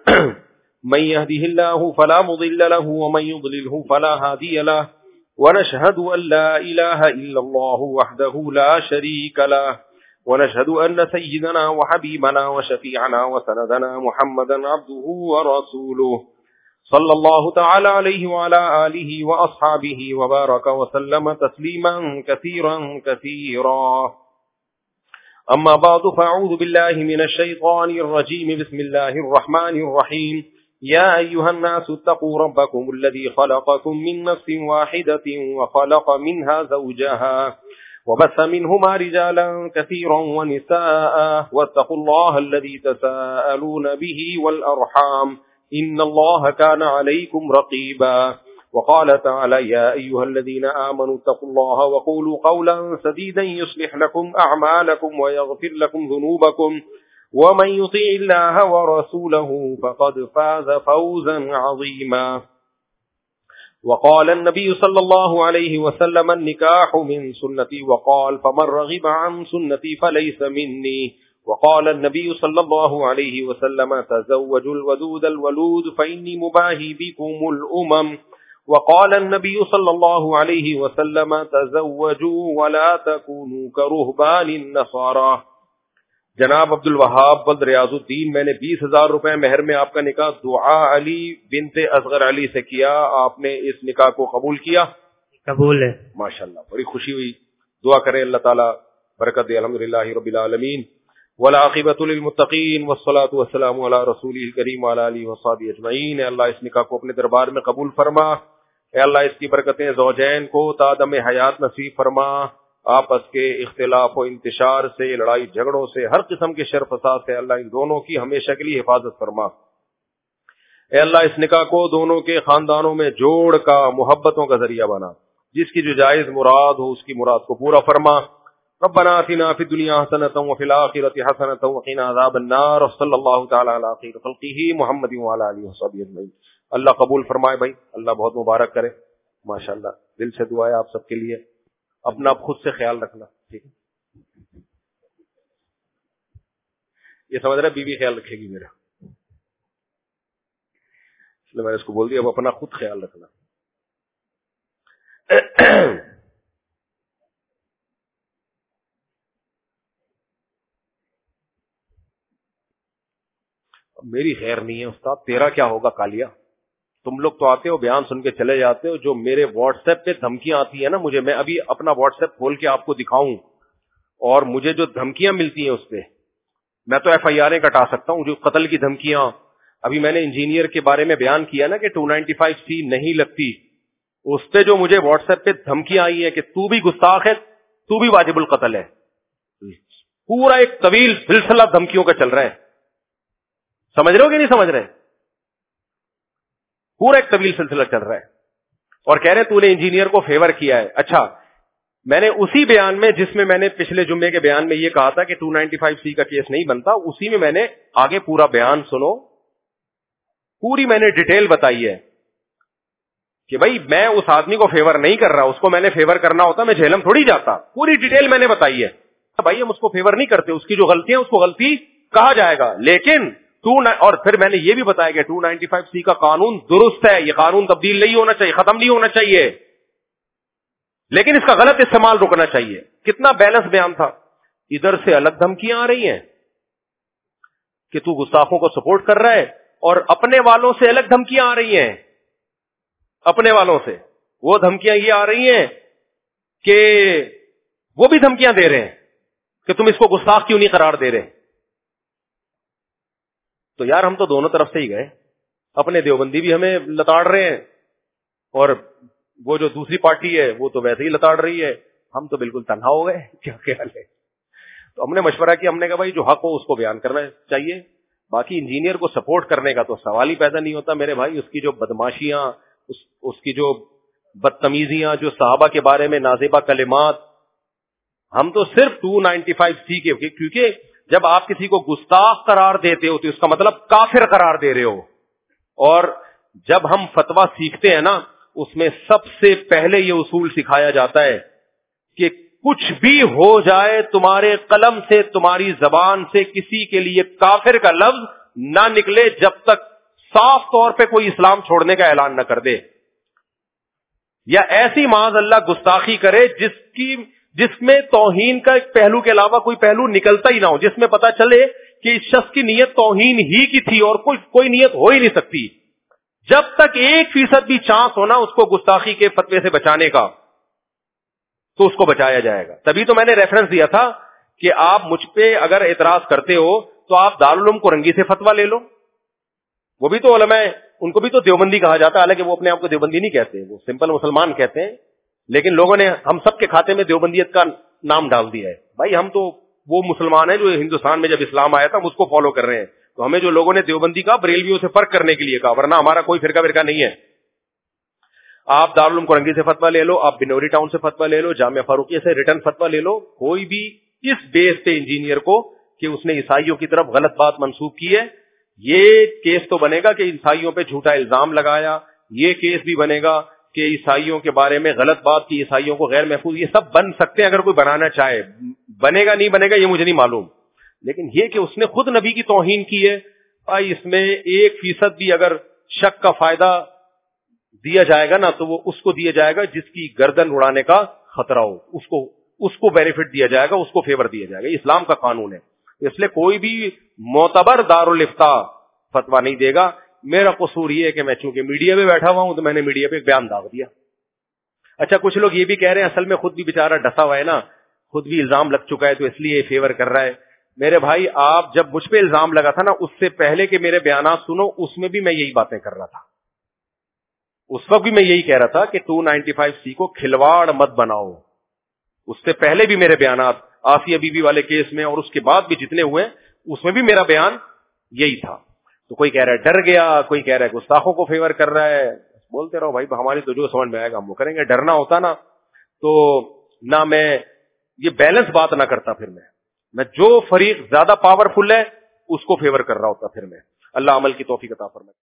من يهده الله فلا مضل له ومن يضلله فلا هادي له ونشهد ان لا اله الا الله وحده لا شريك له ونشهد ان سيدنا وحبيبنا وشفيعنا وسندنا محمدا عبده ورسوله صلی اللہ تعالی علیہ وعلى آلہ واصحابہ وبارک وسلم تسلیما کثیرا کثیرا۔ اما بعد فاعوذ باللہ من الشیطان الرجیم، بسم اللہ الرحمن الرحیم۔ یا ایہا الناس اتقوا ربکم الذی خلقکم من نفس واحدۃ وخلق منها زوجها وبث منهما رجالا كثيرا ونساء واتقوا الله الذي تساءلون به والأرحام إن الله كان عليكم رقيبا وقال تعالى يا أيها الذين آمنوا اتقوا الله وقولوا قولا سديدا يصلح لكم أعمالكم ويغفر لكم ذنوبكم ومن يطع الله ورسوله فقد فاز فوزا عظيما وقال النبي صلى الله عليه وسلم النكاح من سنتي وقال فمن رغب عن سنتي فليس مني وقال النبي صلى الله عليه وسلم تزوجوا الودود الولود فإني مباهي بكم الأمم وقال النبي صلى الله عليه وسلم تزوجوا ولا تكونوا كرهبان النصارى۔ جناب عبد الوہاب بل ریاض الدین، میں نے 20,000 روپے مہر میں آپ کا نکاح دعا علی بنت اصغر علی سے کیا، آپ نے اس نکاح کو قبول کیا؟ قبول ہے ماشاءاللہ، بڑی خوشی ہوئی۔ دعا کریں اللہ تعالیٰ برکت دے۔ الحمدللہ رب العالمین والعاقبۃ للمتقین والصلاۃ والسلام علی رسولہ الکریم وعلی آلہ وصحبہ اجمعین۔ اے اللہ اس نکاح کو اپنے دربار میں قبول فرما، اے اللہ اس کی برکتیں زوجین کو تا دم حیات نصیب فرما، آپس کے اختلاف و انتشار سے، لڑائی جھگڑوں سے، ہر قسم کے شر فساد سے اللہ ان دونوں کی ہمیشہ کے لیے حفاظت فرما۔ اے اللہ اس نکاح کو دونوں کے خاندانوں میں جوڑ کا، محبتوں کا ذریعہ بنا، جس کی جو جائز مراد ہو اس کی مراد کو پورا فرما۔ ربنا آتنا فی الدنیا حسنۃ وفی الآخرۃ حسنۃ وقنا عذاب النار، صلی اللہ تعالی علی خیر خلقہ محمد وعلی آلہ وصحبہ اجمعین۔ اللہ قبول فرمائے بھائی، اللہ بہت مبارک کرے۔ ماشاءاللہ دل سے دعا ہے آپ سب کے لیے، اپنا خود سے خیال رکھنا، ٹھیک ہے۔ یہ سمجھ رہا ہے بیوی خیال رکھے گی میرا، اس لیے میں نے اس کو بول دیا اب اپنا خود خیال رکھنا. میری خیر نہیں ہے استاد، تیرا کیا ہوگا کالیا؟ تم لوگ تو آتے ہو بیان سن کے چلے جاتے ہو، جو میرے واٹس ایپ پہ دھمکیاں آتی ہیں نا مجھے، میں ابھی اپنا واٹس ایپ کھول کے آپ کو دکھاؤں اور مجھے جو دھمکیاں ملتی ہیں اس پہ میں تو ایف آئی آریں کٹا سکتا ہوں. جو قتل کی دھمکیاں، ابھی میں نے انجینئر کے بارے میں بیان کیا نا کہ 295C نہیں لگتی، اس پہ جو مجھے واٹس ایپ پہ دھمکیاں آئی ہیں کہ تو بھی گستاخ ہے، تو بھی واجب القتل ہے. پورا ایک طویل سلسلہ دھمکیوں کا چل رہا ہے، سمجھ رہے ہو کہ نہیں سمجھ رہے؟ پورا ایک طویل سلسلہ چل رہا ہے اور کہہ رہے تو نے انجینئر کو فیور کیا ہے. اچھا، میں نے اسی بیان میں جس میں نے پچھلے جمعے کے بیان میں یہ کہا تھا کہ 295C کا کیس نہیں بنتا، اسی میں میں نے آگے پورا بیان سنو، پوری میں نے ڈیٹیل بتائی ہے کہ بھائی میں اس آدمی کو فیور نہیں کر رہا، اس کو میں نے فیور کرنا ہوتا میں جہلم تھوڑی جاتا. پوری ڈیٹیل میں نے بتائی ہے. بھائی ہم اس کو فیور نہیں کرتے، اس کی جو غلطی ہے اس کو غلطی کہا جائے گا، لیکن اور پھر میں نے یہ بھی بتایا کہ 295C کا قانون درست ہے، یہ قانون تبدیل نہیں ہونا چاہیے، ختم نہیں ہونا چاہیے، لیکن اس کا غلط استعمال رکنا چاہیے. کتنا بیلنس بیان تھا. ادھر سے الگ دھمکیاں آ رہی ہیں کہ تو گستاخوں کو سپورٹ کر رہا ہے، اور اپنے والوں سے الگ دھمکیاں آ رہی ہیں. اپنے والوں سے وہ دھمکیاں یہ آ رہی ہیں کہ وہ بھی دھمکیاں دے رہے ہیں کہ تم اس کو گستاخ کیوں نہیں قرار دے رہے. تو یار ہم تو دونوں طرف سے ہی گئے، اپنے دیوبندی بھی ہمیں لتاڑ رہے ہیں اور وہ جو دوسری پارٹی ہے وہ تو ویسے ہی لتاڑ رہی ہے. ہم تو بالکل تنہا ہو گئے. کیا خیال ہے؟ تو ہم نے مشورہ کیا، ہم نے کہا بھائی جو حق ہو اس کو بیان کرنا چاہیے، باقی انجینئر کو سپورٹ کرنے کا تو سوال ہی پیدا نہیں ہوتا میرے بھائی. اس کی جو بدماشیاں، اس کی جو بدتمیزیاں، جو صحابہ کے بارے میں نازیبہ کلمات، ہم تو صرف 295C کے، کیونکہ جب آپ کسی کو گستاخ قرار دیتے ہو تو اس کا مطلب کافر قرار دے رہے ہو. اور جب ہم فتویٰ سیکھتے ہیں نا اس میں سب سے پہلے یہ اصول سکھایا جاتا ہے کہ کچھ بھی ہو جائے تمہارے قلم سے، تمہاری زبان سے کسی کے لیے کافر کا لفظ نہ نکلے جب تک صاف طور پہ کوئی اسلام چھوڑنے کا اعلان نہ کر دے، یا ایسی معاذ اللہ گستاخی کرے جس میں توہین کا ایک پہلو کے علاوہ کوئی پہلو نکلتا ہی نہ ہو، جس میں پتا چلے کہ اس شخص کی نیت توہین ہی کی تھی اور کوئی نیت ہو ہی نہیں سکتی. جب تک 1% بھی چانس ہونا اس کو گستاخی کے فتوے سے بچانے کا تو اس کو بچایا جائے گا. تبھی تو میں نے ریفرنس دیا تھا کہ آپ مجھ پہ اگر اعتراض کرتے ہو تو آپ دارالعلوم کرنگی سے فتویٰ لے لو. وہ بھی تو علماء، ان کو بھی تو دیوبندی کہا جاتا ہے، حالانکہ وہ اپنے آپ کو دیوبندی نہیں کہتے، وہ سمپل مسلمان کہتے ہیں، لیکن لوگوں نے ہم سب کے کھاتے میں دیوبندیت کا نام ڈال دیا ہے. بھائی ہم تو وہ مسلمان ہیں جو ہندوستان میں جب اسلام آیا تھا ہم اس کو فالو کر رہے ہیں، تو ہمیں جو لوگوں نے دیوبندی کا بریلویوں سے فرق کرنے کے لیے کہا، ورنہ ہمارا کوئی فرقہ نہیں ہے. آپ دارالعلوم کرنگی سے فتویٰ لے لو، آپ بنوری ٹاؤن سے فتویٰ لے لو، جامعہ فاروقیہ سے ریٹرن فتویٰ لے لو، کوئی بھی اس بیس پہ انجینئر کو کہ اس نے عیسائیوں کی طرف غلط بات منسوب کی ہے، یہ کیس تو بنے گا کہ عیسائیوں پہ جھوٹا الزام لگایا، یہ کیس بھی بنے گا کہ عیسائیوں کے بارے میں غلط بات کی، عیسائیوں کو غیر محفوظ، یہ سب بن سکتے ہیں اگر کوئی بنانا چاہے. بنے گا نہیں بنے گا یہ مجھے نہیں معلوم، لیکن یہ کہ اس نے خود نبی کی توہین کی ہے، بھائی اس میں 1% بھی اگر شک کا فائدہ دیا جائے گا نا تو وہ اس کو دیا جائے گا جس کی گردن اڑانے کا خطرہ ہو، اس کو بینیفٹ دیا جائے گا، اس کو فیور دیا جائے گا. اسلام کا قانون ہے، اس لیے کوئی بھی معتبر دارالفتاء فتویٰ نہیں دے گا. میرا قصور یہ ہے کہ میں چونکہ میڈیا پہ بیٹھا ہوا ہوں تو میں نے میڈیا پہ ایک بیان داغ دیا. اچھا کچھ لوگ یہ بھی کہہ رہے ہیں اصل میں خود بھی بیچارہ ڈسا ہوا ہے نا، خود بھی الزام لگ چکا ہے تو اس لیے فیور کر رہا ہے. میرے بھائی آپ جب مجھ پہ الزام لگا تھا نا اس سے پہلے کہ میرے بیانات سنو، اس میں بھی میں یہی باتیں کر رہا تھا، اس وقت بھی میں یہی کہہ رہا تھا کہ 295C کو کھلواڑ مت بناؤ. اس سے پہلے بھی میرے بیانات آسیہ بی بی والے کیس میں اور اس کے بعد بھی جتنے ہوئے اس میں بھی میرا بیان یہی تھا. تو کوئی کہہ رہا ہے ڈر گیا، کوئی کہہ رہا ہے گستاخوں کو فیور کر رہا ہے. بولتے رہو بھائی، ہماری تو جو سمجھ میں آئے گا ہم وہ کریں گے. ڈرنا ہوتا نا تو نہ میں یہ بیلنس بات نہ کرتا، پھر میں جو فریق زیادہ پاورفل ہے اس کو فیور کر رہا ہوتا. پھر میں اللہ عمل کی توفیق عطا فرمائے.